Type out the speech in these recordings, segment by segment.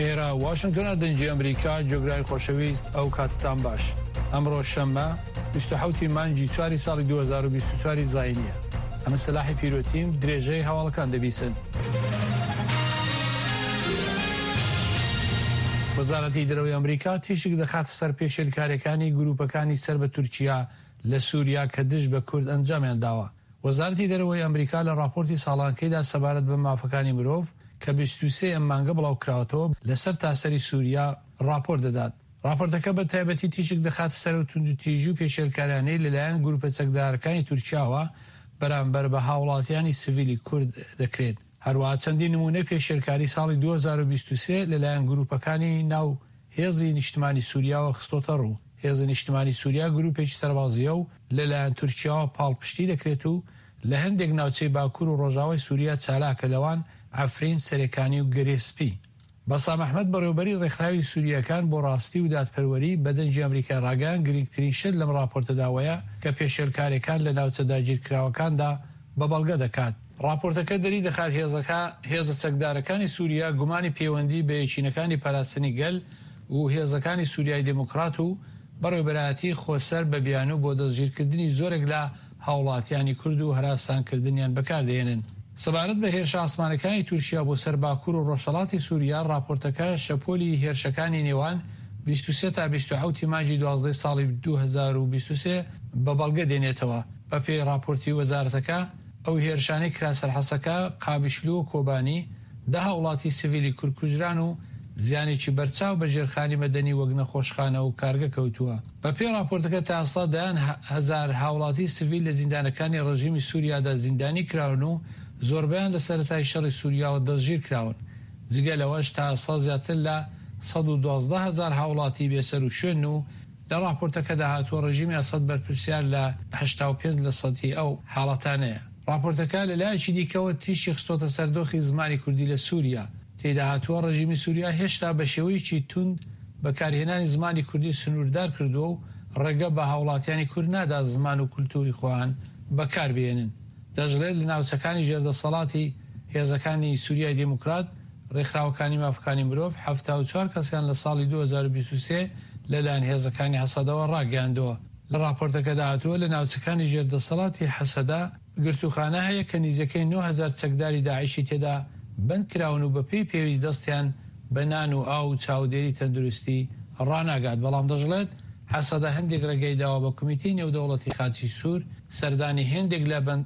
لێرە واشنگتن دەنجی ئەمریکا جۆگرای خۆشەویست ئەو کاتتان باش. ئەمڕۆ شەممە 27 مانگی 4 ساڵی 2024 زاینیە. ئەمە سەلاحی پیرۆتیم درێژەی هەواڵەکان دەبیسن. وەزارەتی دەرەوەی ئەمریکا تیشک دەخاتە سەر پێشێلکاریەکانی گروپەکانی سەر بە تورکیا لە سووریا کە دژ بە کورد ئەنجامیان داوە. وەزارەتی دەرەوەی ئەمریکا لە راپۆرتی ساڵانکەیدا سەبارەت بە مافەکانی مرۆڤ کە 23 ئەم مانگە بڵاوکراوەتەوە لەسەر تاسەری سووریا راپۆرت دەدات. راپۆرتەکە بە تایبەتی تیشک دەخاتە سەر و توندوتیژی و پێشێلکاریانەی لەلایەن گروپە چەکدارەکانی تورکیاوە بەرامبەر بە هاوڵاتیانی سڤیلی کورد دەکرێت. هەروەها چەندین نمونە پێشێلکاری ساڵی 2023 لەلایەن گروپەکانی ناو هێزی نیشتمانی سووریاوە خستۆتە ڕوو. هێزی نیشتمانی سووریا گروپێکی سەربازیە و لەلایەن تورکیاوە پاڵپشتی دەکرێت و لە هەندێک ناوچەی باکوور و ڕۆژاوای سووریا چالاکە لەوان ئەفرین سەرەکانی و گەرێسپی. بەسام ئەحمەد بەڕێوەبەری ڕێکخراوی سووریەکان بۆ ڕاستی و دادپەروەری بەدەنجی ئەمریکا ڕاگەیاند گرنگترین شت لەم راپۆرتەداوەیە کە پێشێلکاریەکان لە ناوچە داگیرکراوەکاندا بە بەڵگە دەکات. راپۆرتەکە دەری دەخات هێزە چەکدارەکانی سووریا گومانی پەیوەندی بە یەکینەکانی پاراستنی گەل و هێزەکانی سووریای دموکرات و بەڕێوەبەرایەتی خۆسەر بە بیانوو بۆ دەستگیرکردنی زۆرێک لە هاوڵاتیانی کورد و هەراسانکردنیان بەکاردێنن. سەبارەت بە هێرشە ئاسمانەکانی تورکیا بۆ سەر باکوور و ڕۆژهەڵاتی سووریا راپۆرتەکە شەپۆلی هێرشەکانی نێوان 23 تا 27 مانگی 12 ساڵی 2023 بە بەڵگە دێنێتەوە. بە پێی راپۆرتی وەزارەتەکە ئەو هێرشانەی کراسەرحەسەکە قابشلو و کۆبانی 10 وڵاتی سڤیلی کورکوژران و زیانێکی بەرچاو بە ژێرخانی مەدەنی وەک نەخۆشخانە و کارگە کەوتووە. بە پێی راپۆرتەکە تا ئێستا دەیان 1000 هاوڵاتی سڤیل لە زیندانەکانی ڕژیمی سووریادا زیندانی کراون و زۆربیان لە سەرەتای شەڕی سووریاوە دەستگیر کراون. جگە لەوەش تا ئێستا زیاتر لە 112,000 هاوڵاتی بێسەر و شوێن و لە راپۆرتەکەدا هاتووە ڕژیمی ئەسەد بەرپرسیار لە 85% ئەو حاڵەتانەیە. راپۆرتەکە لەلایەکی دیکەوە تیشی خستۆتە سەردۆخی زمانی کوردی لە سووریا. تێدا هاتووە ڕژیمی سووریا هێشتا بە شێوەیەکی توند بەکارهێنانی زمانی کوردی سنووردار کردووە و ڕێگە بە هاوڵاتیانی کورد نادا زمان و کولتوری خۆیان بەکاربێنن. دەژڵێت لە ناوچەکانی ژێردەسەڵاتی هێزەکانی سووریای دموکرات ڕێکخراوەکانی مافەکانی مرۆڤ 74 کەسیان لە ساڵی 2023 لەلایەن هێزەکانی حەسەدەوە ڕاگەیاندووە. لە راپۆرتەکەدا هاتووە لە ناوچەکانی ژێردەسەڵاتی حەسەدا گرتوخانە هەیە کە نزیەکەی 9000 چەکداری داعیشی تێدا بند کراون و بەپێی پێویست دەستیان بە نان و ئاو و چاودێری تەندروستی ڕاناگات. بەڵام دەژڵێت حەسەدە هەندێک ڕێگەی داوە بە کمیتی نێودەوڵەتی خاچی سوور سەردانی هێندێک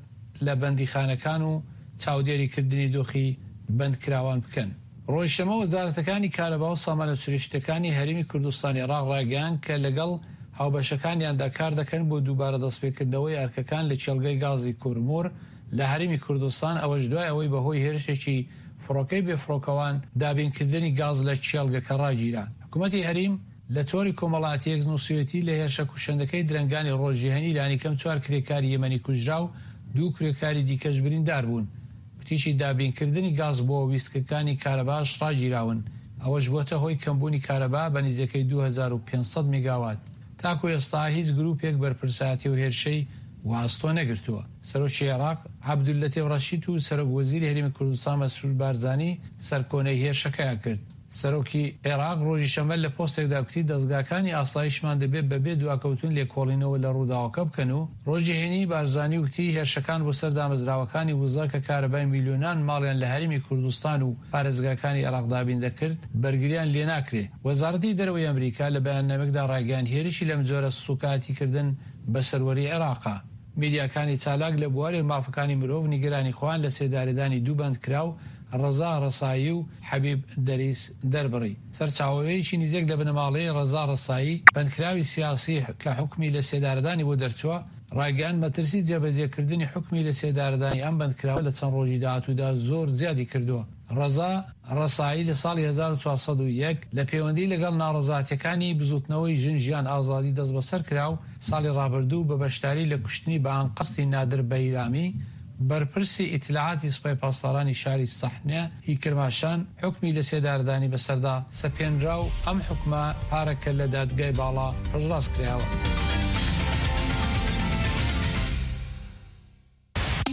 لە بەندیخانەکان و چاودێریکردنی دۆخی بەندکراوان بکەن. ڕۆژشەمە وەزارەتەکانی کارەبا و سامانە سروشتەکانی هەرێمی کوردستانی عێراق ڕاگەیاند کە لەگەڵ هاوبەشەکانیاندا کار دەکەن بۆ دووبارە دەستپێکردنەوەی ئەرکەکان لە چێلگەی گازی کورمۆر لە هەرێمی کوردستان ئەوەش دوای ئەوەی بەهۆی هێرشێکی فڕۆکەی بێفڕۆکەوان دابینکردنی گاز لە چێلگەکە ڕاگیران. حکوومەتی هەریم لە تۆری کۆمەڵایەتیەک نووسوێتی لە هێرشە کوشندەکەی درەنگانی ڕۆژجیهانی لانیکەم 4 کرێکاری یەمەنی کوژرا و 2 کرێکاری دیکەش بریندار بوون. وتیشی دابینکردنی گاز بۆ ویستکەکانی کارەباش ڕاگیراون. ئەوەش بووەتە هۆی کەمبوونی کارەبا بە نزیەکەی 2500 میگاوات. تاکو ئێستا هیچ گروپێک بەرپرسایەتی و هێرشەی واستۆ نەگرتووە. سەرۆکی عێراق عەبدولەتیف ڕەشید و سەرۆک وەزیری هەرێمی کوردستان مەسرور بارزانی سەرکۆنەی هێرشەکەیان کرد. سەرۆکی عێراق ڕۆژی شەمە لە پۆستێکدا کوتی دەستگاکانی ئاسایشمان دەبێت بەبێ دواکەوتن لێکۆڵینەوە لە ڕووداوەکە بکەن و ڕۆژی هێنی بارزانی وتی هێرشەکان بۆ سەر دامەزراوەکانی وزە کە کارەبای میلیۆنان ماڵیان لە هەرێمی کوردستان و پارێزگاکانی عێراق دابین دەکرد بەرگریان لێ ناکرێ. وەزارەتی دەرەوەی ئەمریکا لە بەیاننامەیەکدا ڕاگەیاند هێرشی لەم جۆرە سوکاتیکردن بە سەروەری عێراقا. میدیاکانی چالاک لە بواری مافەکانی مرۆڤ نیگەرانی خۆیان لە سێدارێدانی دوو بەندکراو ڕەزا ڕەسایی و حەبیب دەریس دەربڕی. سەرچاوەیەکی نزیک لە بنەماڵەی ڕەزا ڕەسایی بەندکراوی سیاسی کە حکمی لە سێدارەدانی بۆ دەرچووە ڕاگەیاند مەترسی جێبەجێکردنی حکمی لە سێدارەدانی ئەم بەندکراوە لە چەند ڕۆژی داهاتوودا زۆر زیادی کردووە. ڕەزا ڕەسایی لە ساڵی 1401 لە پەیوەندی لەگەڵ ناڕەزاتیەکانی بزوتنەوەی ژن ئازادی دەست بەسەر کرا و ساڵی ڕابردوو بە بەشداری لە کوشتنی بە ئانقەستی نادر بەیرامی بەرپرسی ئیتلاعاتی سوپای پاسدارانی شاری سەحنە هی کرماشان حکمی لە سێدارەدانی بەسەردا سەپێنرا و ئەم حکمە پارەکە لە دادگای باڵا پەشڕاست کراوە.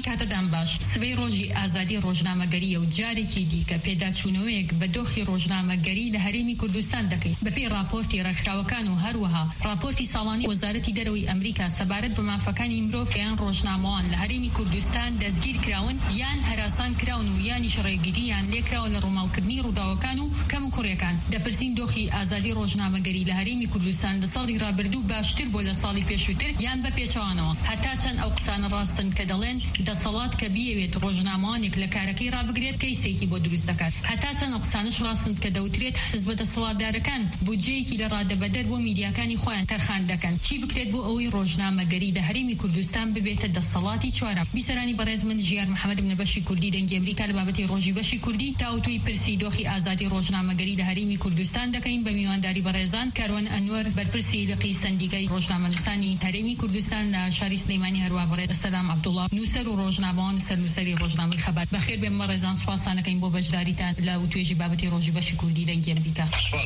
کاتەدان باش سبەی ڕۆژی ئازادی ڕۆژنامەگەریە و جارێکی دیکە پێداچوونەوەیەک بە دۆخی ڕۆژنامەگەری لە هەرێمی کوردستان دەکەین بەپێی راپۆرتی ڕێکخراوەکان و هەروەها راپۆرتی ساڵانی وەزارەتی دەرەوەی ئەمریکا سەبارەت بە مافەکانی مرۆڤ یان ڕۆژنامەوان لە هەرێمی کوردستان دەستگیر کراون یان هەراسان کراون و یانیش ڕێگریان لێکراوە لە ڕووماڵکردنی ڕووداوەکان و کەم و کوڕیەکان. دەپرسین دۆخی ئازادی ڕۆژنامەگەری لە هەرێمی کوردستان لە ساڵی ڕابردوو باشتر بۆ لە ساڵی پێشووتر یان بە پێچەوانەوە؟ هەتا چەند ئەو قسانە ڕاستن کە دەڵێن دەسەڵات کە بیەوێت ڕۆژنامەوانێک لە کارەکەی ڕابگرێت کەیسێکی بۆ دروست دەکات؟ هەتا چەند ئەو قسانش ڕاستن کە دەوترێت حزب دەسەڵاتدارەکان بودجەیەکی لە ڕادەبەدەر بۆ میدیاکانی خۆیان تەرخان دەکەن؟ چی بکرێت بۆ ئەوەی ڕۆژنامەگەری لە هەرێمی کوردستان ببێتە دەسەڵاتی چوارەم؟ بیسەرانی بەڕێز من ژیار محەممەد بنە بەشی کوردی دەنگی ئەمریکا لە بابەتی ڕۆژی بەشی کوردی تاوتوی پرسی دۆخی ئازادی ڕۆژنامەگەری لە هەرێمی کوردستان دەکەین بە میوانداری بەڕێزان کاروان ئەنوەر بەرپرسی لقی سندیگای ڕۆژنامەنووسانی هەرێمی کوردستان لە شاری سلەیمانی هەروە بەڕێز سەلام عەبدوڵڵا نووسەر و ڕۆژنامەوان سەرنووسەری ڕۆژنامەی خەبات. بەخێر بێن بەڕێزان، سوپاسانەکەین بۆ بەشداریتان لە توێژی بابەتی ڕۆژی بەشی کوردی دەنگی ئەمریکا.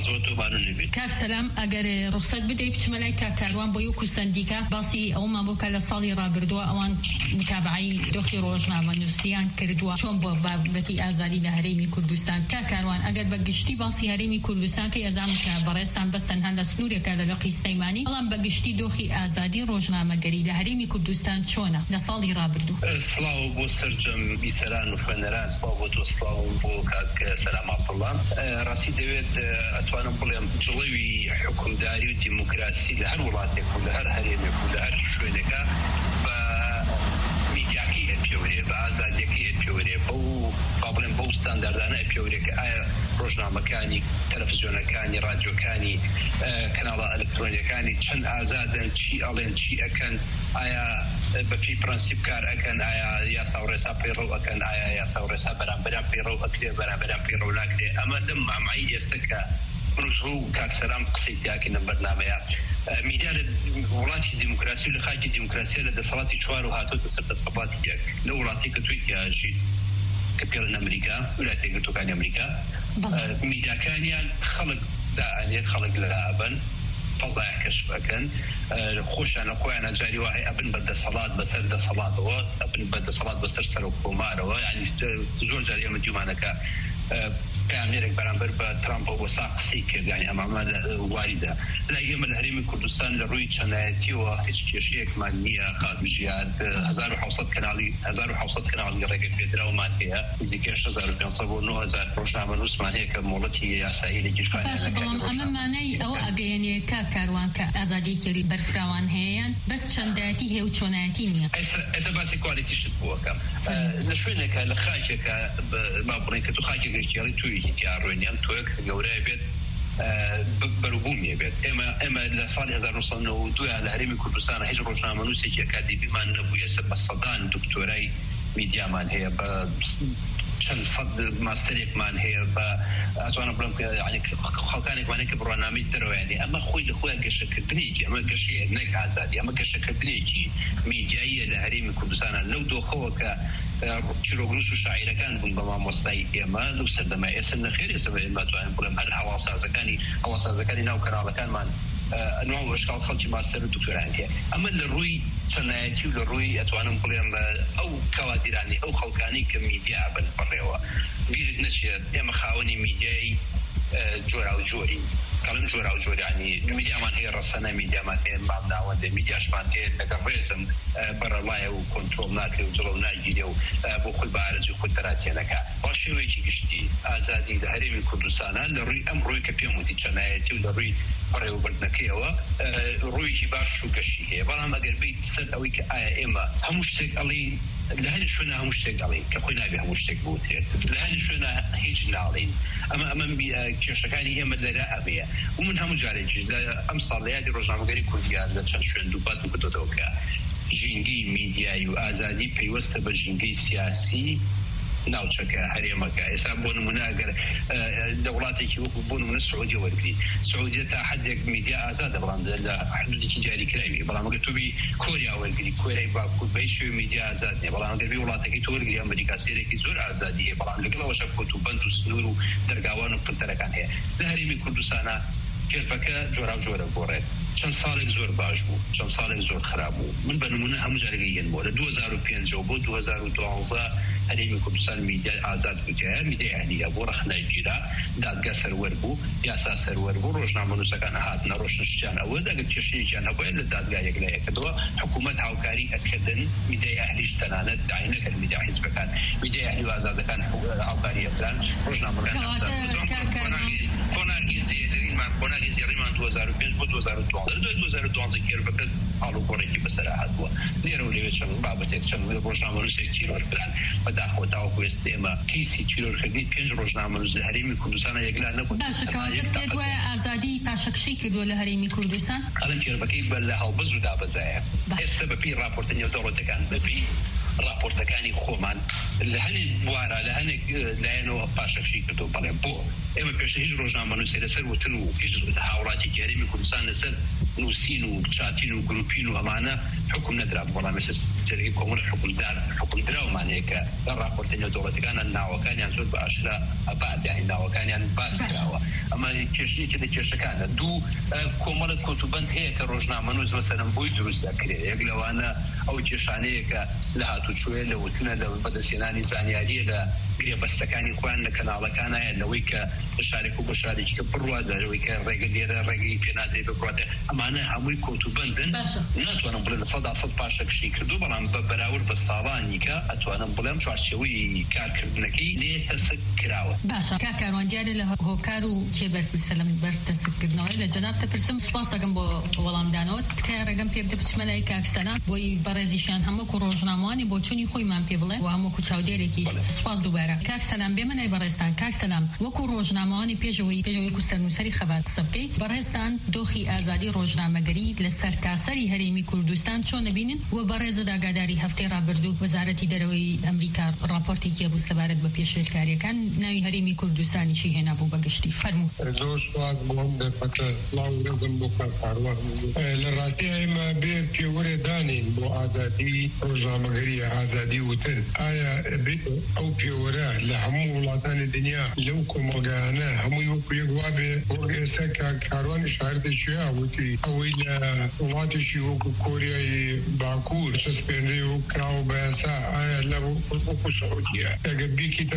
کاک سەلام، ئەگەر ڕوخسەت بدەیت بچمە لای کاروان بۆ یەک سندیکا باسی ئەومان بۆ کە لە ساڵی ڕابردووە ئەوان متابعەی دۆخی ڕۆژنامەنووسیان کردووە چۆن بۆ بابەتی ئازادی لە هەرێمی کوردستان. کاروان، ئەگەر بە گشتی باسی هەرێمی کوردستان کە ئەزام کە بەڕێستان بەستەن هەندە سنوورێکە لە لقی سلەیمانی، بەڵام بە گشتی دۆخی ئازادی ڕۆژنامەگەری لە هەرێمی کوردستان چۆنە لە ساڵی ڕابردوو؟ سڵاو بۆ سەرجەم بیسەران و خوێنەران، سڵاو بۆ تۆ، سڵاو بۆ کاک سەلام عەبدوڵڵا. ڕاستی دەوێت ئەتوانم بڵێم جڵەوی حکومداری و دیموکراسی لە هەر وڵاتێک و لە هەر هەرێمێک و لە هەر شوێنێکە بە میدیاکی ئەپێورێ، بە ئازادیەکەی ئەپێورێ، با بڵێم بەو ستانداردانە ئەپێورێ کە ئایا ڕۆژنامەکانی، تەلەڤیزیۆنەکانی، رادیۆکانی، کەناڵە ئەلکترۆنیەکانی چەند ئازادن، چی ئەڵێن، چی ئەکەن، ئایا بەپی پرەنسیپ کار ئەکەن، ئایا یاسا و ڕێسا پەیڕەو ئەکەن، ئایا یاسا و ڕێسا بەرامبەران پەیڕەو ئەکرێ، بەرامبەران پەیڕەو ناکرێ. ئەمە لەم مامایی ئێستا کە ڕوو کاکسەرام قسەی تیاکەی لەم بەرنامەیە. میدیا لە وڵاتی دیموکراسی و لە خاکی دیموکراسیە لە دەسەڵاتی چوار و هاتووەتە سەر دەسەڵاتی یەک لە وڵاتی کە توی تیاژی کە پێڵێن ئەمریکا، ویلایەتە یەکگرتووەکانی ئەمریکا. میدیاکانیان خەڵک دائەنێت، خەڵک لەرابن، فەڵدای کەشف ئەکەن، خۆشیانە خۆیانە جاری وایە ئەبن بە دەسەڵات بەسەر دەسەڵاتەوە، ئەبن بە دەسەڵات بەسەر سەر و کۆمارەوە. یعنی زۆر جاری ئەمە دیومانەکە پامێرێک بەرامبەر بە ترامپە وەسا قسەی کرد، یعنی ئەمامە واریدە. لای ئێمە لە هەرێمی کوردستان لە ڕووی چەنایەتیەوە هیچ کێشەیەکمان نییە. خاتوژیان 1700 کەناڵی ڕێگە پێدراومان هەیە، نزیکە 8500 بۆ 9000 ڕۆژنامەنووسمان هەیە کە مۆڵەتی یاسایی لە گیرفانیانەکە. بەڵام ئەمە مانای ئەوە ئەگەیەنێ کاروان کە ئازادیەکی بەرفراوان هەیەیان بەس چەندایەتی هەیە و چۆنایەتی نییە. ئێستا باسی کوالیتیشت بووەکەم لە شوێنێکە لە خاکێکە با بڵێن کە تو خاکێکی توی تیاڕوێنیان تۆیەک گەورەیە بێت بەروبوومیە بێت. ئێمە لە ساڵی 1992 لە هەرێمی کوردستان هیچ ڕۆژنامەنووسێکی ئەکادیمیمان نەبوو. ئێستا بە سەدان دکتۆرای میدیامان هەیە، بە چەند سەد ماستەرێکمان هەیە، بە ئەتوانم بڵێم کە خەڵکانێکمانەیە کە بڕوانامەی دەرەوەیانی. ئەمە خۆی لە خۆیان گەشەکردنێکی، ئەمە گەشەیە نەک ئازادی، ئەمە گەشەکردنێکی میدیاییە لە هەرێمی کوردستانە لەو دۆخەوە کە چیرۆگروس و شاعیرەکان بوون بە مامۆستای ئێمە لەو سەردەمای. ئێستا نەخێر ئێستا ئێمە توانین بڵێم هەر هەواڵسازەکانی ناو کەناڵەکانمان ئەنواع و ئەشکال خەڵکی ماستەر و دکتۆران هەیە. ئەمە لە ڕووی چەنایەتی و لە ڕووی ئەتوانم بڵێم ئەو کەوادیرانی ئەو خەڵکانی کە میدیا بن بڕێوە. بیرت نەچێت ئێمە خاوەنی میدیای جۆرا و جۆری، کەڵم جۆرا و جۆرانی میدیامان هەیە، ڕەسەنە میدیامان هەیە، مامناوەندە میدیاشمان هەیە لەگەڵ ڕێزم بەرەڵایە و کۆنترۆڵ ناکرێ و جڵەو ناگیرێ و بۆ خۆی بارەج و خۆی تەراتێنەکە. با شێوەیەکی گشتی ئازادی لە هەرێمی کوردستانە لە ڕووی ئەم ڕووی کە پێم وتی چەنایەتی و لە ڕووی بەڕێوەبردنەکەیەوە ڕوویەکی باش و گەشتی هەیە. بەڵام ئەگەر بیت سەر ئەوەی کە ئایا ئێمە هەموو شتێک ئەڵێین، لە هەر شوێنە هەموو شتێک ئەڵێین کە خۆی نابێ هەموو شتێک بوتێت، لە هەر شوێنە هیچ ناڵین. ئەمە کێشەکانی ئێمە لەرە ئەبەیە. و من هەموو جارێکیش لە ئەم ساڵ لە یادی ڕۆژنامەگەری کوردیان لە چەند شوێن دووبات و بدۆتەوە کە ژینگەی میدیایی و ئازادی پەیوەستە بە ژینگەی سیاسی ناوچەکە هەرێمەکە. ئێستا بۆ نمونە ئەگەر لە وڵاتێکی وەکو بۆ نمونە سعودی وەرگری، سعودیە تا حدێک میدیا ئازادە، بەڵام لە حدودێکی جاریکراوی. بەڵام ئەگەر تۆ بی کۆریا وەرگری، کۆریای باکوور بە هیچ شێوەیەک میدیا ئازاد نییە. بەڵام ئەگەر بی وڵاتێکی تۆ وەرگری، ئەمریکا سێرێکی زۆر ئازادی هەیە، بەڵام لەگەڵەوەشە کۆتوبەند و سنوور و دەرگاوان و پرتەرەکان هەیە. لە هەرێمی کوردستانە کێرفەکە جۆرا و جۆرە گۆڕێت. چەند ساڵێک زۆر باش بوو چەند ساڵێک زۆر خراپ بوو من بە نمونە هەموو جارێکی هێنمەوە لە 2005 بۆ 2012 هەرێمی کوردستان میدیای ئازاد گوتیایە میدیای ئەهلیە بۆ ڕەخنای گیرا دادگا سەروەر بوو یاسا سەروەر بوو ڕۆژنامە نووسەکان هاتنە ڕۆشنشتیان ئەوە دەگەر کێشەیەکیان هەبووە لە دادگا یەکلایەکەدەوە حکوومەت هاوکاری ئەکردن میدیای ئەهلیش تەنانەت داعی نەکرد میدیای حیزبەکان میدیای ئەهلی و ئازادەکان هاوکاری ئەکران ڕۆژنامەکان کۆناگی زێڕیمان 2005 بۆ 2012 کێربەکە هەڵوگۆڕێکی بەسەرا هاتبووە لێرە و لەوێ چەند بابەتێک چەند ڕۆژنامە نووسێک تیرۆرکران بەداخەوە تاوەکو ئێستا ئێمە کەیسی تیرۆرکردنی 5 ڕۆژنامە نووس لە هەرێمی کوردستانە یەکلا نەبوو. باشە کەواتە پێت وایە ئازادی پاشەکشەی کردووە لە هەرێمی کوردستان؟ ئەڵێن کێربەکەی بە لە هەڵبەز و دابەزایە ئێستا بەپی راپۆرتە نێودەوڵەتەکان بەپی راپۆرتەکانی خۆمان لە هەنێک بوارە لە هەنێک لایەنەوە پاشەکشی کردو بەڵێ بۆ ئێمە پێشتر هیچ ڕۆژنامە نووسێ لەسەر وتن و هیچ هاوڵاتی هەرێمی کوردستان لەسەر نووسین و چاتین و گروپین و ئەمانە حکم نەدرا بەڵام ئێستا سەرەکی کۆمەڵ حکومدراومانەیە کە لە راپۆرتە نێودەوڵەتەکانە ناوەکانیان زۆر بە ئاشکرا ئەبادیان ناوەکانیان باس کراوە ئەمە کێشەیەکی لە کێشەکانە دوو کۆمەڵە کۆتوبەند هەیە کە ڕۆژنامە نووس مەسەلەن بۆی دروست دەکرێت یەک لەوانە ئەو کێشانەیە کە لە هاتوچۆیە لە وتنە لە بەدەستێنانی زانیاریە لە گرێبەستەکانی خۆیان لە کەناڵەکانایە لەوەی کە شارێک و بە شارێکی کە بڕوا دەرەوەی کە ڕێگە لێرە ڕێگەی پێنادرێت بڕاتێ ئەمانە هەمووی کۆتوبەندن ناتوانم بڵێن 100% پاشەکشی کردو بەڵام بە بەراورد بە ساڵانی کە ئەتوانم بڵێم چوارچێوەی کارکردنەکەی لێ تەسک کراوە. باشە کاکاروان دیارە لە هۆکار و کێبەرپرسە لەم بەرتەسکردنەوەی لە جەناب دەپرسم سوپاس دەکەم بۆ وەڵامدانەوە تکایە ڕێگەم پێ بدە بچمە لای کاکسەنا بۆی بەڕێزیشیان هەموو ڕۆژنامەوانی بۆ چوونی خۆیمان پێ بڵێ و هەموو چاودێرێکی سوپاس دووبارە. کاکسەلام بێ منای بەڕێستان کاکسەلام وەکو ڕۆژنامەوانی پێشەوەی کوسەرنووسەری خەبات قسە بکەیت بەڕێستان دۆخی ئازادی ڕۆژنامەگەری لە سەرتاسەری هەرێمی کوردستان چۆن نەبینن و بەڕێزە داگاداری هەفتەی ڕابردوو وەزارەتی دەرەوەی ئەمریکا راپۆرتێکی هەبوو سەبارەت بە پێشێلکاریەکان ناوی هەرێمی کوردستانی چی هێنا بوو بەگشتی فەرموو. زۆر سوپاس بۆم دەپەکە سڵاو بۆ کارکاروان لە ڕاستی ئێمە بێ پێوەرێدانین بۆ ئازادی ڕۆژنامەگەری ئازادی وتن ئایا بێت ئەو پێوەرە لە هەموو وڵاتانی دنیا لەو کۆمەلگایانە هەمووی وەکو یەک وابێ بۆ ئێستا کارکاروانی شاردێکیە وتی ئەوەی لە وڵاتێکی وەکو کۆریای باکوور چەسپێنرێ و کراوە بە یاسا ئایا لە وەکو سعودیە ئەگە بیکیتە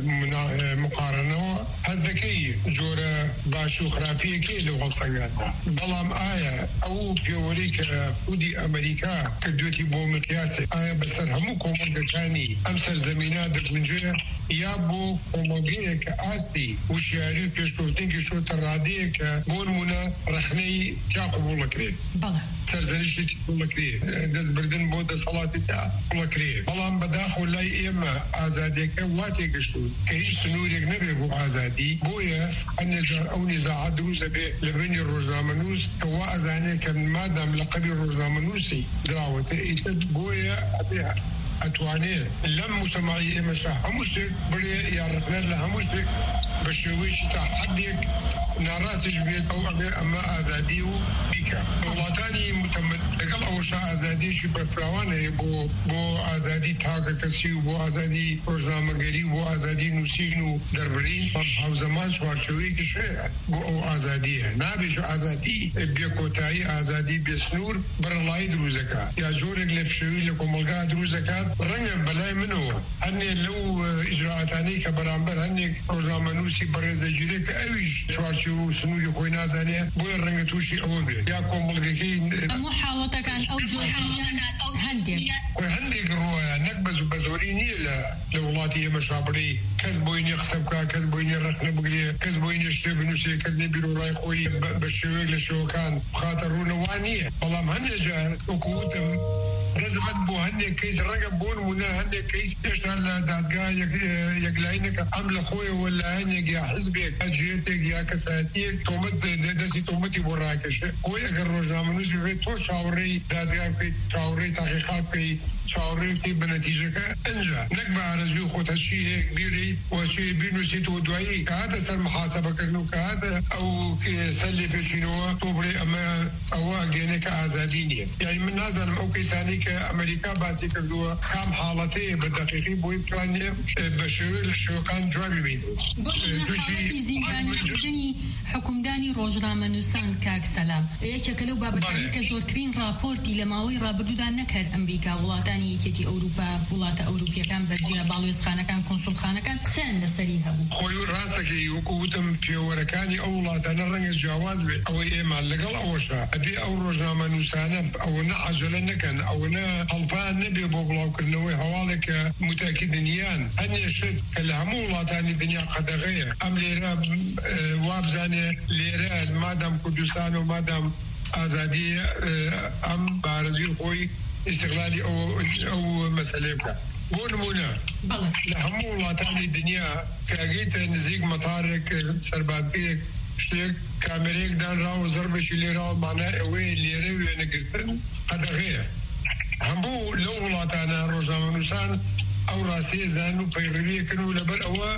مقارنەوە هەز دەکەی جۆرە باش و خراپیەکەی لە وەڵسەنگاندا بەڵام ئایا ئەو پێوەرەی کە خودی ئەمریکا کردوێتی بۆ مقیاسێ ئایا بەسەر هەموو کۆمەلگەکانی ئەم سەرزەمینە دەگونجێ یا بۆ کۆمەلگەیە کە ئاستی وشیاری و پێشکەوتنێکی شۆتە ڕادەیە کە بۆ نمونە ڕەخنەی تا قبوڵەکرێت سەرزەریشێکی قبوڵەکرێت دەستبردن بۆ دەسەڵاتی تا قبوڵەکرێت بەڵام بەداخەوە لای ئێمە ئازادیەکە وا تێگەشتوون کە هیچ سنوورێک نەبێ بۆ ئازادی بۆیە ئەو نزاعات دروست دەبێ لە بینی ڕۆژنامەنووس کە وا ئەزانێت کە مادام لە قەبی ڕۆژنامەنووسی دراوەتە ئیتر بۆیە ئەتوانێت لەم مجتەماعی ئێمەشا هەموو شتێک بڵێ یا ڕقنەر لە هەموو شتێک بە شێوەیەکی تا حەدێک ناڕاستیش بێت ئەو ئەمە ئازادی و بیکە وڵاتانی متەمەد لەگەڵ ئەوەشا ئازادیەکی بەرفراوان هەیە بۆ ئازادی تاکە کەسی و بۆ ئازادی ڕۆژنامەگەری و بۆ ئازادی نووسین و دەربڕین هاوزەمان چوارچێوەیەکیش هەیە بۆ ئەو ئازادیە نابێت ئازادی بێکۆتایی ئازادی بێسنوور بەرەڵایی دروستەکە یا جۆرێک لە پشێوی لە کۆمەلگا دروست دەکات ڕەنگە بەلای منەوە هەنێ لەو ئیجراعاتانەی کە بەرامبەر هەنێک ڕۆژنامەنووسی بەڕێزەگیرێک کە ئەویش چوارچێوە و سنووری خۆی نازانێ بۆیە ڕەنگە تووشی ئەوە بێت یا کۆمەڵگەکەی هەموو حاڵەتەکان ئەو جۆرانە هەندێک ڕۆیە نەک بە زۆری نییە لە وڵاتی ئێمە شابڕی کەس بۆی نیە قسە بکە کەس بۆی نیە ڕەخنە بگرێ کەس بۆی نیە شتێ بنووسێ کەس نێ بیرۆڕای خۆی بە شێوەیەک لە شێوەکان بخاتە ڕوونەوە نییە بەڵام هەندێک جار وەکووتم رزمت بۆ هەندێک کەیس ڕەنگە بۆ نمونە هەندێک کەیس هێشتا لە دادگا یەکلاینەکە ئەم لە خۆیەوە لە هەندێک یا حزبێک جێتێک یا کەساتیەک تۆمەت دەستی تۆمەتی بۆ ڕاکێشێ خۆی ئەگەر ڕۆژنامەنووس بێت تۆ چاوەڕێی دادگا بکەیت چاوەڕێی تاقیقات بکەیت چاوەڕێی بە نەتیجەکە ئەنجا نەک بە ئارەزوی خۆت هەچی هەیەک بیرەیت وەچی بینووسیت و دوایی کە هاتە سەر محاسەبەکردن و کە هاتە ئەو سەر لێ پێچینەوە تۆ بڵێ ئەمە ئەوە گەێنێکە ئازادی نییە یعنی من نازانم ئەو کەیسانەی کە ئەمریکا باسی کردووە کام حاڵەتەیە بە دقیقی بۆی بتوانێ بە شێوەیەک لە شێوەکان جوابی بین. زیندانیکردنی حکومدانی ڕۆژنامەنووسان کاک سەلام یەکێکە لەو بابەتانی کە زۆرترین راپۆرتی لە ماوەی ڕابردوودا نەکرد ئەمریکا وڵاتانی یەکێتی ئەوروپا وڵاتە ئەوروپیەکان بەجیا باڵوێزخانەکان کۆنسوڵخانەکان قسەیان لەسەری هەبوو. خۆی ڕاستەکەی وەکوتم پێوەرەکانی ئەو وڵاتانە ڕەنگە جیاواز بێت ئەوەی ئێمە لەگەڵ ئەوەشە ئەبێ ئەو ڕۆژنامەنووسانە ئەوەنە عەجەلە نەکەن ئەوەنە هەڵپان نەبێ بۆ بڵاوکردنەوەی هەواڵێکە متاکیدنیان هەنێشت کە لە هەموو وڵاتانی دنیا قەدەغەیە ئەم لێرە وابزانێ لێرە مادام کوردستان و مادام ئازادی ئەم بارەزی خۆی استقلالی ئەو مەسەلێ بکە. بۆ نمونە لە هەموو وڵاتانی دنیا کاگەیتە نزیک مەتارێک سەربازگەیەک شتێک کامێرەیەک دانراوە زەربەشی لێراوە مانای ئەوەیە لێرە وێنەگرتن قەدەغەیە. هەموو لەو وڵاتانە ڕۆژنامەنووسان ئەو ڕاستیە زان و پەیڕەویەکردن و لەبەر ئەوە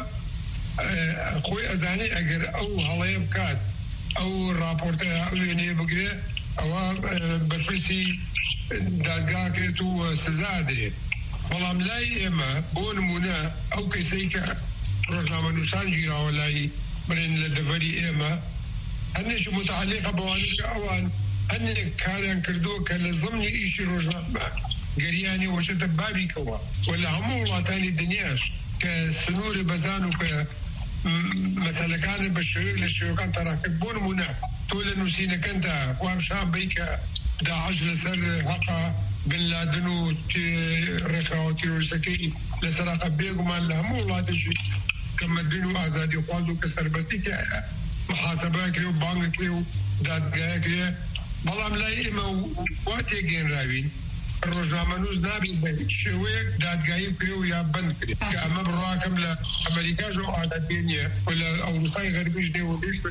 خۆی ئەزانێ ئەگەر ئەو هەڵەیە بکات ئەو راپۆرتە ئەو وێنەیە بگرێ ئەوە بەرپرسی دادگاکرێت و سزا درێت. بەڵام لای ئێمە بۆ نمونە ئەو کەسەی کە ڕۆژنامەنووسان گیراوە لای برێن لە دەڤەری ئێمە هەندێکی متعلقە بەوانەی کە ئەوان هەندێک کاریان کردووە کە لە زەمنی ئیشی ڕۆژنامە گەریانی وەشەتە بابیکەوە و لە هەموو وڵاتانی دنیاش کە سنووری بەزان و کە مەسەلەکانە بە شێوەیەک لە شێوەکان تەڕاکرد. بۆ نمونە تۆ لە نووسینەکەندا وامشان بی کە داعش لەسەر حەقا بن لادن و ڕێکخراوە تیرۆریستەکەی لەسەرقە بێگومان لە هەموو وڵاتێکی کە مەدبین و ئازادی خواز و کە سەربەستی تایە محاسەبە کرێ و بانگ کرێ و دادگایە کرێ. بەڵام لای ئێمە وا تێگەێنراوین ڕۆژنامەنووس نابێت بە شێوەیەک دادگایی کرێ و یا بند کرێ کە ئەمە بڕواکەم لە ئەمریکاش و عادەتێ نییە و لە ئەوروپای غەربیش دێ و بێش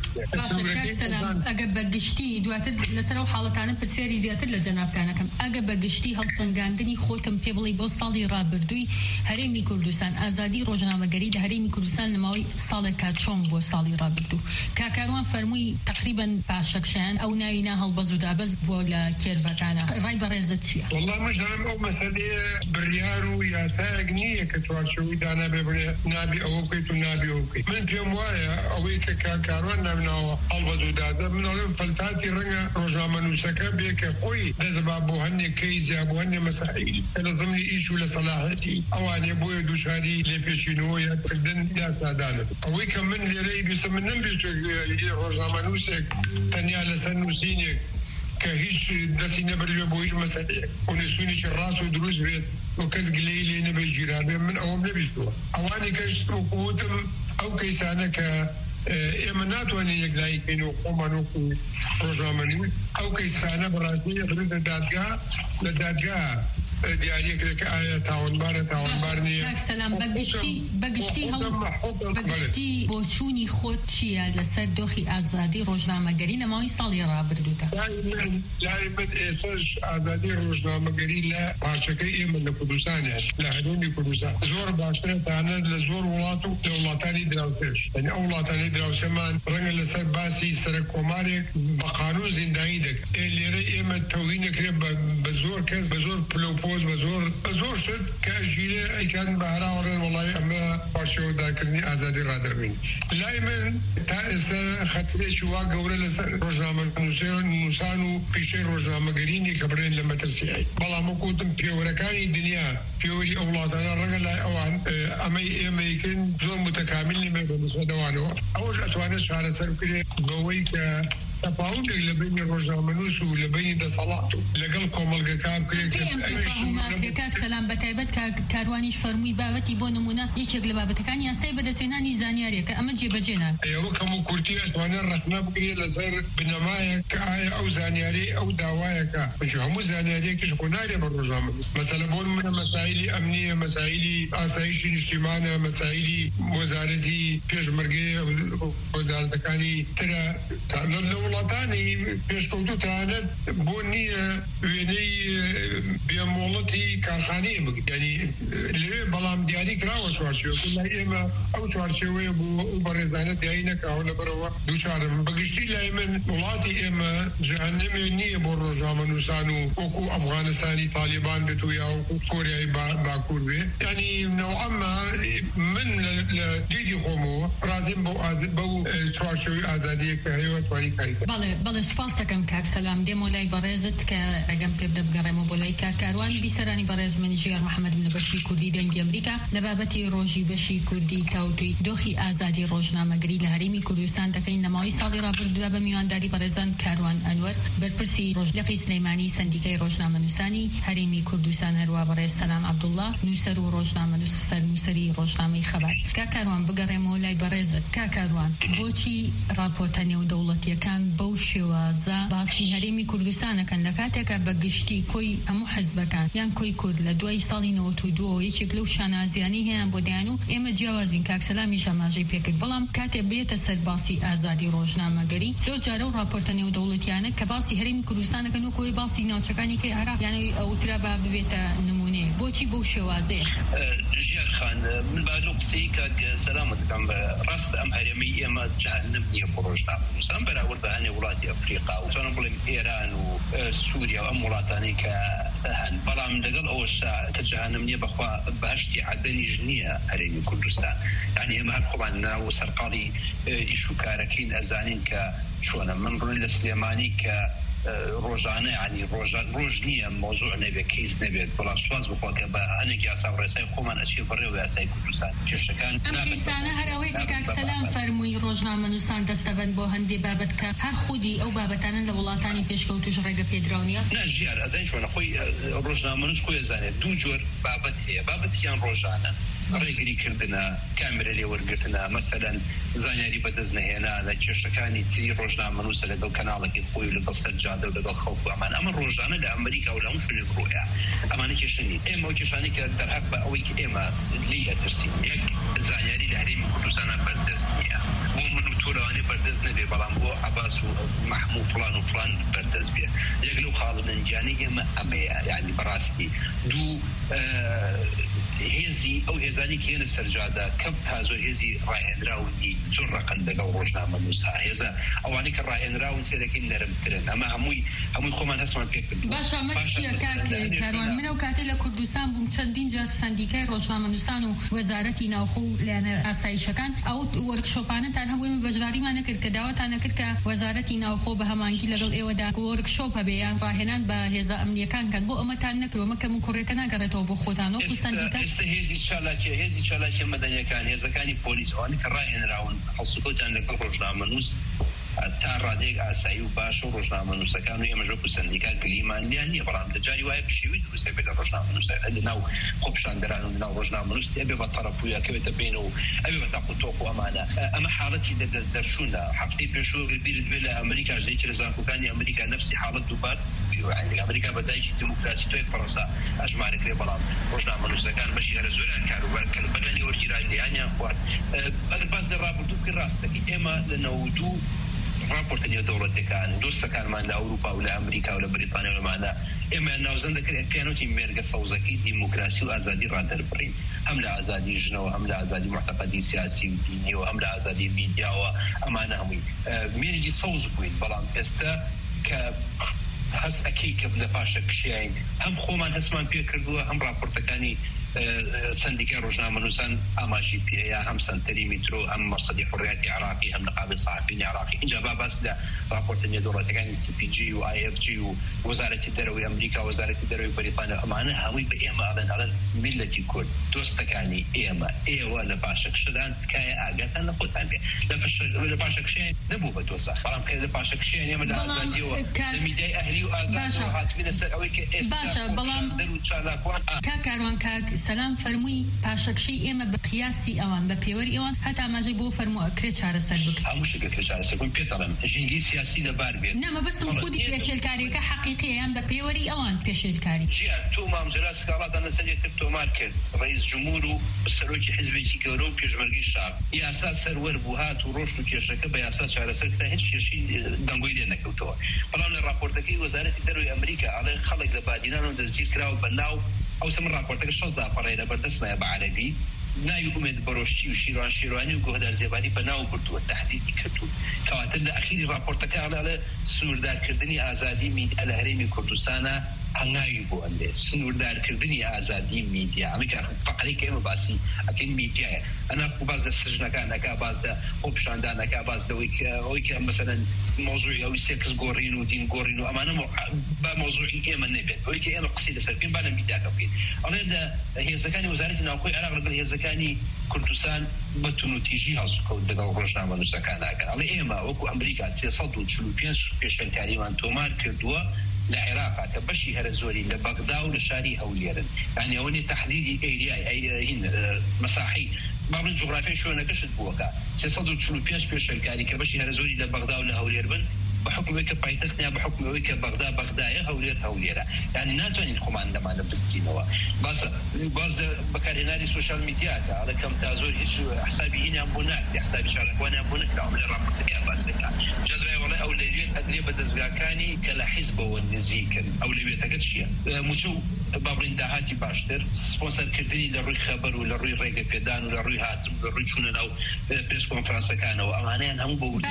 ئەگە بەگشتی دواتر لەسەر ئەو حاڵەتانە پرسیاری زیاتر لە جەنابکانەکەم ئەگە بەگشتی هەڵسەنگاندنی خۆتم پێ بڵی بۆ ساڵی ڕابردووی هەرێمی کوردستان ئازادی ڕۆژنامەگەری لە هەرێمی کوردستان لە ماوەی ساڵێکا چۆن بۆ ساڵی ڕابردوو کاکاروان فەرمووی تقریبەن پاشەکشیان ئەو ناوینا هەڵبەز و دابەز بۆ لە کێرڤەکانە ڕای بەڕێزت چییە؟ مەژانم ئەو مەسەلەیە بڕیار و یاسایەک نییە کە چوارچێوەی دانا بێ بڵێ نابی ئەوە بکەیت و نابی ئەوە بکەیت. من پێم وایە ئەوەی کە کاکاروان نامناوە هەڵبەز و دازە منەڵێم فەلتاتی ڕەنگە ڕۆژنامەنووسەکە بێ کە خۆی دەزەبا بۆ هەندێک کەیزیا بۆ هەندێک مەسائیل کە لە زەمنی ئیش و لە سەلاحەتی ئەوانێ بۆیە دووچاری لێپێچینەوە یادکردن یا سادانە. ئەوەی کە من لێرەی بیستە من نەمبێت ڕۆژنامەنووسێک تەنیا لەسەر نووسینێک کە هیچ دەستی نەبەروێ بۆ هیچ مەسەلەیەک و نووسینێکی ڕاست و دروست بێت و کەس گلەی لێ نەبێ گیرابێ من ئەوەم نەبیستەوە. ئەوانی کەش وەکوتم ئەو کەیسانە کە ئێمە ناتوانین یەکلاییکەین و خۆمان وەکو ڕۆژنامەنووس ئەو کەیسانە بەڕاستی بڕێتە دادگا لە دادگا دیاریەکرێت کە ئایا تاوانبارە تاوانبار نییە. سەلام بەگشتی بۆ چوونی خۆت چییە لەسەر دۆخی ئازادی ڕۆژنامەگەری لە ماوەی ساڵی ڕابردوودا؟ لای من ئێسش ئازادی ڕۆژنامەگەری لە پارچەکەی ئێمە لە کوردستانە لە هەرێمی کوردستان زۆر باشترە تانەت لە زۆر وڵات و لە وڵاتانی دراوسێش یعنی ئەو وڵاتانی دراوسێمان ڕەنگە لەسەر باسی سەرک کۆمارێک بە قانون زیندانی دەکەن. لێرە ئێمە تەوهین نەکرێت بە زۆر کەس بە زۆر پلۆپۆز بە زۆر شت کە ژیرە ئەیکان بە هەراوەڕێن وڵی ئەمە پاشێوەداکردنی ئازادی ڕادربین. لای من تا ئێستا خەترێکی وا گەورە لەسەر ڕۆژنامەنووسان و پیشەی ڕۆژنامەگەرینی کە بڕێن لە مەترسیایی. بەڵام وەکوتم پێوەرەکانی دنیا پێوەری ئەو وڵاتانە ڕەنگە لای ئەوان ئەمەی ئێمەیکن زۆر متەکامیل نیمە بە مسەدەوانەوە ئەوش ئەتوانێت چارەسەر بکرێت بەوەی کە تەفاوتێک لە بینی ڕۆژنامەنووس و لە بینی دەسەڵات و لەگەڵ کۆمەڵگەکان بکرێت کاک سەلام بەتایبەت کاروانیش فەرمووی بابەتی بۆ نمونە یەکێک لە بابەتەکانی یاسای بەدەستهێنانی زانیاریەکە ئەمە جێبەجێ ناکرێت. ئێوە کەم و کورتی ئەتوانێت ڕەخنە بکرێت لەسەر بنەمایەک کە ئایا ئەو زانیاری ئەو داوایەکە هەموو زانیاریەکیش خۆ نارێ بە ڕۆژنامەنووس. مەسەلە بۆ نمونە مەسائیلی ئەمنیە مەسائیلی ئاسایشی نیشتیمانە مەسائیلی وەزارەتی پێشمەرگەی وەزارەتەکانی ترە لە وڵاتانی پێشکەوتوتانت بۆ نییە وێنەی بێمۆڵەتی کارخانەیە ینی لێ بەڵام دیاری کراوە چوارچێوە ئێمە ئەو چوارچێوەیە بوو ئەو بەڕێزانە دیاری نەکراوە لەبەرەوە دووچارم بەگشتی لای من وڵاتی ئێمە جەهەنەمێ نییە بۆ ڕۆژنامەنووسان و وەکو ئەفغانستانی تالیبان بێت و یا کۆریای باکوور بێ ینی نەوەما من لە دیدی خۆمەوە رازیم بەو چوارچێوەی ئازادیە کە هەیە توانی کاری بەڵێ سپاس دەکەم کاک سەلام دێمە لای بەڕێزت کە ئەگەم پێ بدەبگەڕێمە بۆ لای کاکاروان بیسەرانی بەڕێز من ژیار محەممەد لە بەشی کوردی دەنگی ئەمریکا لە بابەتی ڕۆژی بەشی کوردی تاوتوی دۆخی ئازادی ڕۆژنامەگری لە هەرێمی کوردستان دەکەین نەماوەی ساڵی ڕابردوودا بە میوانداری بەڕێزان کاروان ئەنوەر بەرپرسی ڕۆژلەقی سلەیمانی سندیکای ڕۆژنامەنووسانی هەرێمی کوردستان هەروە بەڕێز سەلام عەبدوڵڵا نووسەر و ڕۆژنامەنووسەری ڕۆژنامەی خەبات کاکاروان بگەڕێمەوە لای بەڕێزت کاکاروان بۆچی راپۆرتە نێودەوڵەتیەکان بەو شێوازە باسی هەرێمی کوردستانەکەن لە کاتێکە بەگشتی کۆی هەموو حزبەکان یان کۆی کورد لە دوای ساڵی 92 یەکێک لەو شانازیانی هەیەیان بۆ دەیان و ئێمە جیاوازین کاکسەلامی ژەماژەی پێکرد بەڵام کاتێ بێتە سەر باسی ئازادی ڕۆژنامەگەری زۆر جارە و راپۆرتە نێودەوڵەتیانە کە باسی هەرێمی کوردستانەکەن وەکۆی باسی ناوچەکانی کەی عێراق یانەوەی ئەوترا با ببێتە نمونێ بۆچی بەو شێوازەیە ژیار خان من باو قسەی کاک سەلامت دەکەم ڕاست ئەم هەرێمەی ئێمە جەهەنەم نییە بۆ ڕۆژنامەنووسان بەراورد بە هەنێ وڵاتی ئەفریقا و تۆنە بڵێم ئێران و سووریا و ئەم وڵاتانەی کە هەن بەڵام لەگەڵ ئەوەشتا کە جەهەنەم نییە بەخوا بەهشتی عەدەنیش نییە هەرێمی کوردستان یعنی ئێمە هەر خۆمان ناو سەرقاڵی ئیشوکارەکەین ئەزانین کە چۆنە من ڕووی لە سلێمانی کە ڕۆژانە ینی ڕۆژ نییە مۆزوع نەبێت کەیس نەبێت بەڵام سواز بخوا کە بە هەنێک یاسا و ڕێسای خۆمان ئەچی بەڕێوە یاسای کوردستان کێشەکان ئەم کەیسانە هەر ئەوەی کە کاک سەلام فەرمووی ڕۆژنامەنووسان دەستەبەند بۆ هەندێ بابەت کە هەر خودی ئەو بابەتانە لە وڵاتانی پێشکەوتوش ڕێگە پێدراونیە نا ژیار ئەزان چۆنە خۆی ڕۆژنامەنووس خۆی ئەزانێت دوو جۆر بابەت هەیە بابەتیان ڕۆژانە ڕێگری کردنە کامرە لێوەرگرتنە مەسەلەن زانیاری بەدەست نەهێنا لە کێشەکانی تری ڕۆژنامەنووسە لەگەڵ کەناڵێکی خۆی و لەگەڵ سەرجادە و لەگەڵ خەڵک ئەمان ئەمە ڕۆژانە لە ئەمریکا و لە هەموو شوێنێک ڕۆیە ئەمانە کێشەنی ئێمە و کێشانی کە دەرهەق بە ئەوەی کە ئێمە لی ئەترسین یەک زانیاری لە هەرێمی کوردستانە بەردەست نییە بۆ من و تۆرەوانێ بەردەست نەبێ بەڵام بۆ عەباس و مەحموود فڵان و فڵان بەردەست بێ یەک لەو خاڵەنجیانەی ئێمە ئەمەیە یعنی بەڕاستی دوو هێزی ئەو هێزانی کە هێنە سەرجادە کەم تا زۆر هێزی ڕاهێنراونی زۆر ڕقن لەگەڵ ڕۆژنامەنووسا هێزە ئەوانەی کە ڕاهێنراون سێرەکەی نەرمترن ئەمە هەمووی خۆمان هەستمان پێ کرد باشە ئەمە چییە کاروان من ئەو کاتێ لە کوردستان بووم چەندین جار سەندیکای ڕۆژنامەنووسان و وەزارەتی ناوخۆ و لایەنە ئاسایشەکان ئەو وەرکشۆپانەتان هەمووی بەشداریمانە کرد کە داواتانە کرد کە وەزارەتی ناوخۆ بە هەمانگی لەگەڵ ئێوەدا وەرکشۆپ هەبێ یان ڕاهێنان بە هێزە ئەمنیەکان کەن بۆ ئەمەتان نەکرۆ مەکەم و کوڕێکە ناگەڕێتەوە بۆ خۆتان وەکو سەندیکا هێزی چالاکی مەدەنیەکان هێزەکانی پۆلیس ئەوانی کە ڕاهێنراون هەڵسوکەوتیان لەگەڵ ڕۆژنامەنووس تا ڕادێک ئاسایی و باشە و ڕۆژنامەنووسەکان و ئێمە ژۆک و سەندیکا گلیمان لیان نییە بەڵام لە جاری وایە پشیوی دروستە بێت لە ڕۆژنامەنووسە لەناو خۆپیشاندەران و لەناو ڕۆژنامەنووس ئەبێ بە تەڕەپویەکەوێتە بین و ئەبێ بە تاق و تۆق و ئەمانە ئەمە حاڵەتی دەست دەرشوونە هەفتەی پێشوو بیرت بێت لە ئەمریکا ژێکی لە زانکۆکانی ئەمریکا نەفسی حاڵەت دووبار ئەمریکا بەدایکی دموکراسی تۆی فەڕەنسا ئەژمارەکرێ بەڵام ڕۆژنامەنووسەکان بەشی هەرە زۆریان کاروبار کرد بەلانی وەرگیرالیانیان خوارد ئەگەر باس لە ڕابردوو کرد ڕاستەکەی ئێمە لە 92 راپۆرتە نێودەوڵەتیەکان دۆستەکانمان لە ئەوروپا و لە ئەمریکا و لە بریتانیا وەمانە ئێمە ناوزەند دەکرێت پیانوتی مێرگە سەوزەکەی دیموکراسی و ئازادی ڕادەربڕین هەم لە ئازادی ژنەوە هەم لە ئازادی معتەقەدی سیاسی و دینی و هەم لە ئازادی میدیاوە ئەمانە هەمووی مێرگی سەوز بووین بەڵام ئێستا کە هەستەکەی کە لە پاشە کشیین هەم خۆمان هەستمان پێ کردووە هەم راپۆرتەکانی سندیکای ڕۆژنامەنووسان ئاماژی پێەیە هەم سنتەری میترۆ هەم مەرسەدی حڕیەتی عراقی هەم نقابی صحافیینی عراقی اینجا باس لە راپۆرتە نێودەوڵەتیەکانی CPG و IFG و وەزارەتی دەرەوەی ئەمریکا وەزارەتی دەرەوەی بەریتانیا ئەمانە هەمووی بە ئێمە ئەڵێن میلەتی کورد دۆستەکانی ئێوە لە پاشەکشەدان تکایە ئاگاتان لە خۆتان بێ لە پاشەکشیان نەبوو بە دۆسە بەڵام کە لە پاشەکشیان ئێمە لە ئازادیەوە لە میدیای ئەهلی و ئازادی هاتوینە سەر ئەوەی کە ئێستا بەڵام کاکاروان کاک سەلام فەرمووی پاشەکشەی ئێمە بە قیاسی ئەوان بە پێوەری ئەوان هەتا ئاماژەی بۆ فەرمووە ئەکرێت چارەسەر بکرێت هەموو شتێک چارەسەر بکرێت پێدەڵێم ژینگەی سیاسی لەبار بێت نەمە بەستم خودی پێشێلکاریەکە حەقیقیە یان بە پێوەری ئەوان پێشێلکاری تۆ مامجرا سکاڵاتان لەسەر یەکتر تۆمار کرد ڕئیس جمهور و سەرۆکی حیزبێکی گەورە و پێشمەرگەی شار یاسا سەروەر بوو هات و ڕۆشت و کێشەکە بە یاسا چارەسەر کرا هیچ کێشی دەنگۆی لێ نەکەوتەوە بەڵام لە راپۆرتەکەی وەزارەتی دەرەوەی ئەمریکا ئەڵێ خەڵک لە بادینان و دەستگیر کراوە بە ناو ئەو سەم راپۆرتەکە 16 پەڕێنە بەردەستمایە بە عەرەبی ناوی ئومێد بەڕۆشتی و شیروان شێروانی و گۆهدار زێبانی بەناو بردووە تهدیدی کردوون کەواتە لە ئەخیری راپۆرتەکە ئەڵێ سنووردارکردنی ئازادی میدیا لە هەرێمی کوردستانە هەنگاوی بۆ ئەندێ سنووردارکردنی ئازادی میدیا ئەمریکا فقرێک ئێمە باسی ئەکەین میدیایە ئەنا باز لە سژنەکانەکە باز لە خۆپیشاندانەکە باز ئەوەی کە مەسەلەن مۆزوعی ئەوی سێکس گۆڕین و دین گۆڕین و ئەمانە با مۆزوعی ئێمە نەبێت ئەوەی کە ئێمە قسەی لەسەر بکەین با لە میدیاکە بکەین ئەڵێ لە هێزەکانی وەزارەتی ناوخۆی عێراق لەگەڵ هێزەکانی کوردستان بەتون و تیژی هەڵسوکەوت لەگەڵ ڕۆژنامە نووسەکانەکە ئەڵێ ئێمە وەکو ئەمریکا 345 پێشەنگاریمان تۆمار کردووە لە عێراقا کە بەشی هەرە زۆری لە بەغدا و لە شاری هەولێرن یعنی ئەوەنێ تحدیدی ئەیریای مەساحی باڵی جغرافیای شوێنەکەشت بووەکە 345 پێشەنگاری کە بەشی هەرە زۆری لە بەغدا و لە هەولێر بن بحكم که پایتخت نه بحكم که بغداد بغداد هوليره يعني ناتوانین خمان لمانه بتزینوا باز بکارهناری سوشال میدیا که على کم تازور هیچ حسابی هنا بونات حسابی شارکوانه بونات عمل رابطه باسه جدوی ولا اولویت ادری بدزگاکانی کلا حزب و نزیک اولویت اگه مشو بابرین دهاتی باشتر سپانسر کردنی لروی خبر و لروی رگ پیدان و لروی هاتم لروی چونه نو پرس کنفرانس کانه و امانه هم بود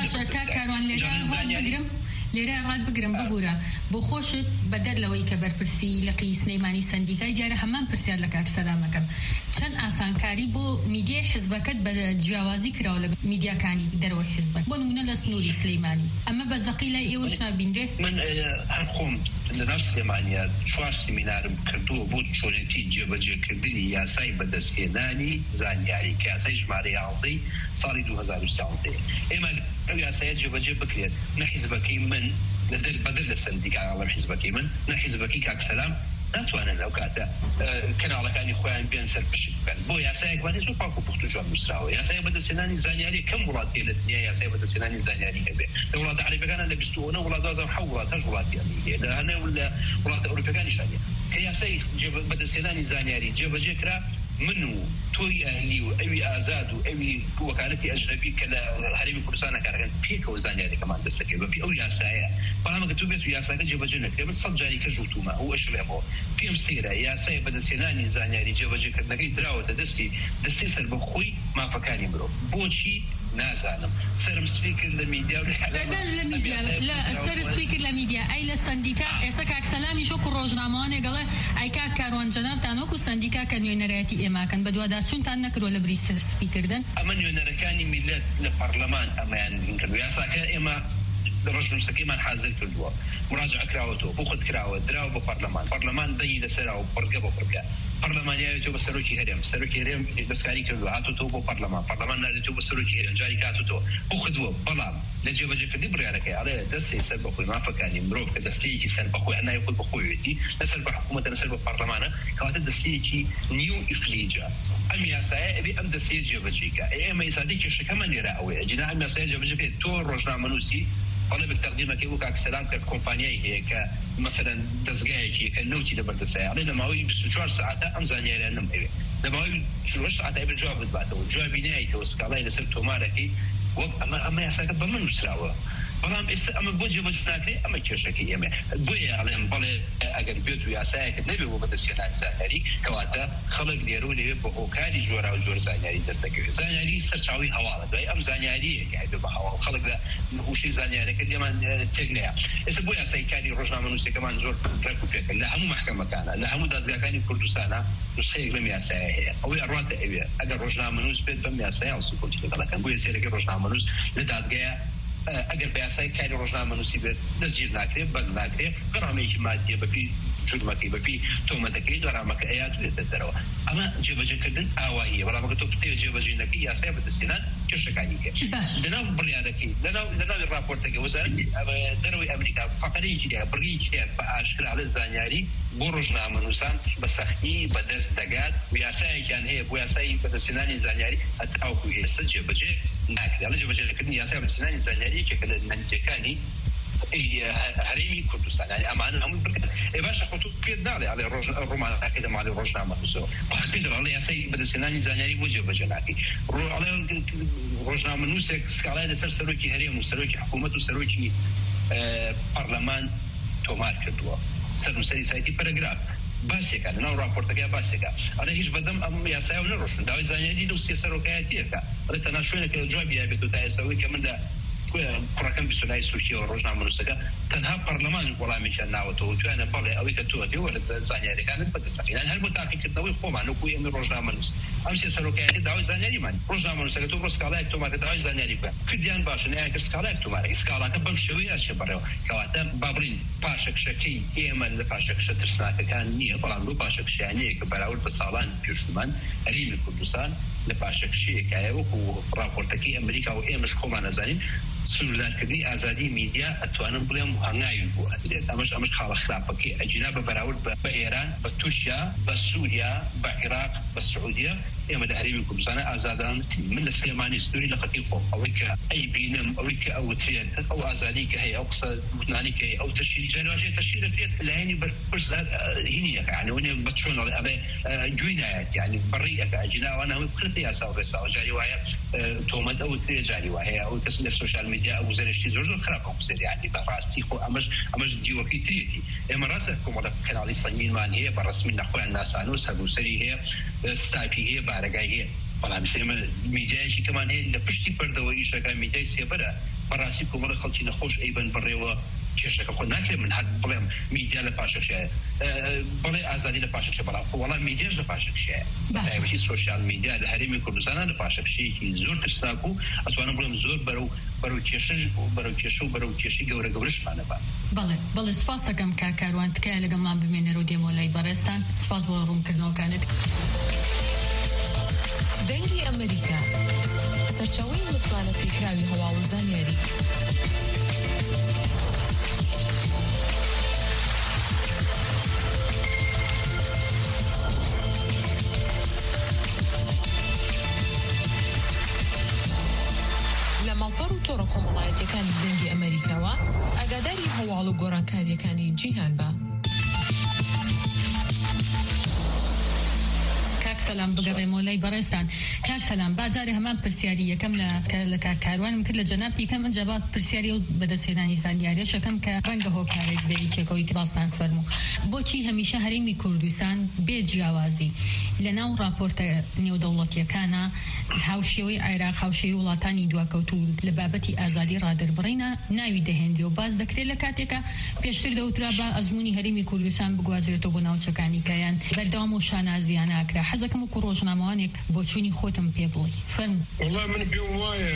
لێرە ڕاد بگرم ببوورە بۆ خۆشت بەدەر لەوەی کە بەرپرسی لە قی سلەیمانی سندیکای دیارە هەمان پرسیار لە کاک سەلامەکەم چەند ئاسانکاری بۆ میدیای حیزبەکەت بە جیاوازی کراوە لە میدیاکانی دەرەوەی حیزبەت بۆ نمونە لە سنووری سلەیمانی ئەمە بە زەقی لای ئێوەش نابینرێت من هەر خۆم لەناو سلێمانیە 4 سیمینارم کردووە بۆ چۆنێتی جێبەجێکردنی یاسای بەدەستهێنانی زانیاری کە یاسای ژمارە 11 ساڵی 2013 ئێمە ئەو یاسایە جێبەجێ بکرێت نە حیزبەکەی من بدل لسندیکا الله حزبكي من حزبكي كاك سلام ناتوانن لو كاتا كنالەکانی خۆیان بێن سەر پشت بکەن بۆ یاسایەک وانێ زۆر پاک و پوخت و جوان نووسراوە یاسای بەدەستهێنانی زانیاری کەم وڵات هەیە لە دنیا یاسای بەدەستهێنانی زانیاری هەبێ لە وڵاتە عەرەبیەکانە لە 29 وڵات 17 وڵاتەش وڵاتیان هەیە لە هەنێ وڵاتە ئەوروپیەکانیشان هەیە کە یاسای بەدەستهێنانی زانیاری جێبەجێ کرا من و تۆی ئەهلی و ئەوی ئازاد و ئەوی وەکالەتی ئەجنەبی کە لە هەرێمی کوردستان ناکارەکەن پێکەوە زانیاریەکەمان دەستەکەی بەپی ئەو یاسایە بەڵامەکە تۆ بێت و یاساکە جێبەجێ نەکرێ من 100 جاری کە ژووتومە ئەو ئەشڵێمەوە پێم سێرە یاسای بەدەستهێنانی زانیاری جێبەجێکردنەکەی دراوەتە دەستی سەر بە خۆی مافەکانی مرۆڤ بۆچی نازانم سرم سپیکر لميديا لا ميديا لا سر سپیکر لميديا اي لسندیکا اسا کاک سلامی شو کروجنامانه گله اي کاک کاروان جناب تانو کو سندیکا کنيونرياتي اما كان بدواداشون تان نکرو لبريس سپیکر دن اما نيونركاني ملت للبرلمان اما يعني كان ياساكا اما رجل سكيمان حاضر كردوا مراجعه كراوته بوخد كراوه دراو برلمان دي لسراو برقه برلمانياتو بسروكي هرم دسكاري كردوا هاتو تو برلمان نادتو بسروكي هرم جاري كاتو بوخدوا بلام لجي بجي كدي برياركي على دسي سربخوي ما فكاني مروف كدستيكي سربخوي انا يقول بخويتي نسرب حكومه نسرب برلمان كوات دستيكي نيو افليجا ام ياساي ابي ام دسيجي بجيكا اي ام يساديكي شكمان يراوي جنا ام ياساي بجيكي تو روجنامنوسي طلب التقديم كيبو كاك سلام ككومبانياي هي كمثلا دزغايكي كنوتي دبردساي علينا ماوي ب4 ساعات ام زانيا لانم اي دماوي 4 ساعات اي بالجواب بعده جواب نهائي توسكالاي لسبتو ماركي اما يساك بمن مسراوه بەڵام ئێستا ئەمە بۆ جێبەجێناکرێ ئەمە کێشەکەی ئێمە بۆیە ئەڵێن بەڵێ ئەگەر بێت و یاسایەکە نەبێ بۆ بەدەستهێنانی زانیاری کەواتە خەڵک لێرە و لێوێ بە هۆکاری جۆرا و جۆر زانیاری دەستەکەوێت زانیاری سەرچاوی هەواڵە دوای ئەم زانیاریەکە هەیە بە هەواڵ خەڵک لە هوشەی زانیاریەکە دێمان تێک نەیە ئێستا بۆ یاسای کاری ڕۆژنامەنووسەکەمان زۆر ڕێک و پێکرد لە هەموو مەحکەمەکانە لە هەموو دادگاکانی کوردستانە نسخەیەک لەم یاسایە هەیە ئەوەی ئەڕواتە ئەوێ ئەگەر ڕۆژنامەنووس بێت بەم یاسایە هەڵسوکەوتی لەگەڵەکەن بۆیە سێرەکەی ڕۆژنامەنووس لە دادگایە اگر بیاسای کاری روزنامه‌نووسی به دزگیر نکرد بند نکرد غرامه‌ای مادی بپی جرمکی بپی تومتکی غرامک ایات دادروا اما جبهه کردن آوایی ولی اگر تو پتی جبهه نکی یاسای بدستیان کشکانی که لناو بریارکی لناو راپورت که وزارت دروی امریکا فقری جدی برگی جدی با اشکال علی زانیاری بروزنامه‌نووسان بسختی بدست دگات بیاسای کن هی بیاسای بدستیانی زانیاری اتاوی سجبهه نکرد علی جبهه کردن یاسای بدستیانی زانیاری که کل ننجکانی هرمی کردستان یعنی امان همون برکت باشه خطوط پیدا داره علی رومان اکیده مالی روزنامه نووسو پیدا علی یاسای بدستیانی زانیاری وجه بجناکی علی روزنامه نووس سکالای سر سروکی هرم و سروکی حکومت و سروکی پارلمان تومار کردوا سر سایتی پاراگراف باسێکە لەناو راپۆرتەکە باسێکە ئەڵێ هیچ بەدەم ئەم یاسایە نەڕۆشن داوای زانیاری لەو سێ سەرۆکایەتیەکە ئەڵێ تەنها شوێنێکە جوابی هەبێت و تا ئێستاەوەی کە من لە کوڕەکەم بیسۆلای سووریا و ڕۆژنامە نووسەکە تەنها پەرلەمانی وەڵامێکیان ناوەتەوە توانە بەڵێ ئەوەی کە تۆ لە زانیاریەکانت بەدەستەکەیان هەر بۆ تاقیکردنەوەی خۆمان وەکو ئێمە ڕۆژنامە نووس ئەم سێ سەرۆکایەتی داوای زانیاریمان ڕۆژنامە نووسەکە تۆ بۆ سکاڵایەک تۆماتە داوای زانیاری بکە کردیان باشە نەیان کرد سکاڵایەک تۆمارە سکاڵاکە بەم شێوەیە ئەچێ بەڕێوە کەواتە با بڵین پاشەکشەکەی ئێمە لە پاشەکشە ترسناکەکان نییە بەڵام لەو پاشەکشیانەیە کە بەراورد بە ساڵان پێشومان هەرێمی کوردستان لە پاشەکشیەکایە وەکو راپۆرتەکەی ئەمریکا و ئێمەش خۆمان نەزانین سنوردارکردنی ئازادی میدیا ئەتوانم بڵێم هەنگاوی بوو ئەدرێت ئەمەش خاڵە خراپەکەی ئەجینا بە بەراورد بە ئێران بە تورکیا بە سووریا بە عێراق بە سعودیا ئێمە لە هەرێمی کوردستانە ئازادان من لە سلێمانی سنووری لە خەتی خۆم ئەوەی کە ئەی بینم ئەوەی کە ئەوترێت ئەو ئازادی کە هەیە ئەو قسە وتنانی کە ئەو تەشیری جەنواژەیە تەشیر دەکرێت لە هێنی بەرپرس هینیەکە یعنی وێنێ بە چۆن ئەڵێ گوێی نایەت یعنی بەڕیەکە ئەجینا ئەوانە هەمووی بکرێتە یاسا و ڕێسا جاری وایە تۆمەت ئەوترێت جاری وایە ئەو کەس لە سۆشیال میدیا ئەو گوزەرشتی زۆر خراپە گوزەری یعنی بەڕاستی خۆ ئەمەش دیوەکەی ترێتی ئێمە ڕاستە کۆمەڵە کەناڵی سەنگینمان هەیە بە ڕسمی نەخۆیان ناسانە و سەرنووسەری هەیە ستایپی هەیە بارەگای هەیە بەڵام ئێمە میدیایەکی کەمان هەیە لە پشتی پەردەوە ئیشەکە میدیای سێبەرە بەڕاستی کۆمەڵە خەڵکی نەخۆش ئەیبەن بڕێوە کێشەکە خۆ ناکرێت من هەر بڵێم میدیا لە پاشەکشەیە بڵێ ئازادی لە پاشەکشە بەڵام وەڵام میدیاش لە پاشەکشەیە بەتایبەتی سۆشیال میدیا لە هەرێمی کوردستانە لە پاشەکشەیەکی زۆر ترسناک و ئەتوانم بڵێم زۆر بەرەو کێشەی گەورەشمانە بە بەڵێ سپاس دەکەم کاکاروان تکایە لەگەڵمان بمێنەرەوە دێمۆلای بەڕێستان سپاس بۆ ڕوونکردنەوەکانت. دەنگی ئەمریکا سەرچاوەی متمانە پێکراوی هەواڵ و زانیاری. لە ماڵپەڕ و تۆڕە کۆمەڵایەتیەکانی دەنگی ئەمریکاوە ئاگاداری هەواڵ و گۆڕانکاریەکانی جیهان بە. سلام بگەڕێمەوە لای بەڕێستان. کاک سەلام باجارێ هەمان پرسیاری یەکەم لە کاکاروانم کرد لە جەنابی کەم من جەبات پرسیاری و بەدەستهێنانی زانیاریە شەکەم کە ڕەنگە هۆکارێک بێریکێکەوەی باستان فەرموو بۆچی هەمیشە هەرێمی کوردستان بێ جیاوازی لە ناو راپۆرتە نێودەوڵەتیەکانە هاوشێوەی عێراق هاوشێوی وڵاتانی دواکەوت و لە بابەتی ئازادی ڕادربڕینە ناوی دەهێنرێ و باز دەکرێت لە کاتێکە پێشتر دەوترا بە ئەزمموی هەرێمی کوردستان بگوازرێتەوە بۆ ناوچەکانی کەیان بەردەوام و شانازیان ئاکرا حەزەکەم وەکو ڕۆژنامەوانێک بۆ چوونی خۆتم پێ بڵێ فەرموو. وەڵام من پێم وایە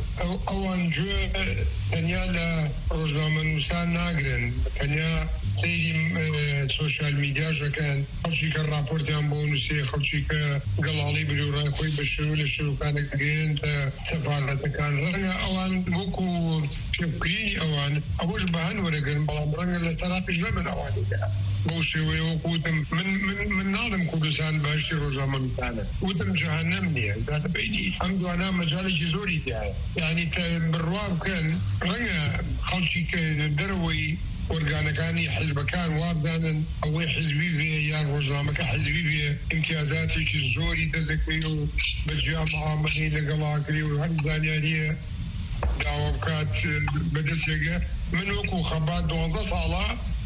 ئەوان گوێ تەنیا لە ڕۆژنامە نووسان ناگرن تەنیا سەیری سۆشیال میدیاژەکەن خەڵکی کە راپۆرتیان بۆ نووسێ خەڵکی کە گەڵاڵی بلوڕای خۆی بە شێوە لە شێوەکانێک گەێنتە سەفارەتەکان ڕەنگە ئەوان وەکو پێبکرینی ئەوان ئەوەش بە هەن وەرەگرن بەڵام ڕەنگە لەسەرا پێش نەبن ئەوانیدا بۆ شێوەیە وەکوتم من ناڵم کوردستان باشتی ڕۆژنامە نووسانە وتم جەهەنەم نییە داتە بینی ئەم دوانە مەجاڵێکی زۆری تایە یعنی بڕوا بکەن ڕەنگە خەڵکی کە دەرەوەی ئۆرگانەکانی حزبەکان وابدانن ئەوەی حزبی بێ یان ڕۆژنامەکە حزبی بێ ئیمتیازاتێکی زۆری دەزەکەی و بەجیا معاملەی لەگەڵاکری و هەر زانیاریە داوا بکات بەدەستێگە من وەکو خەبات 12 ساڵە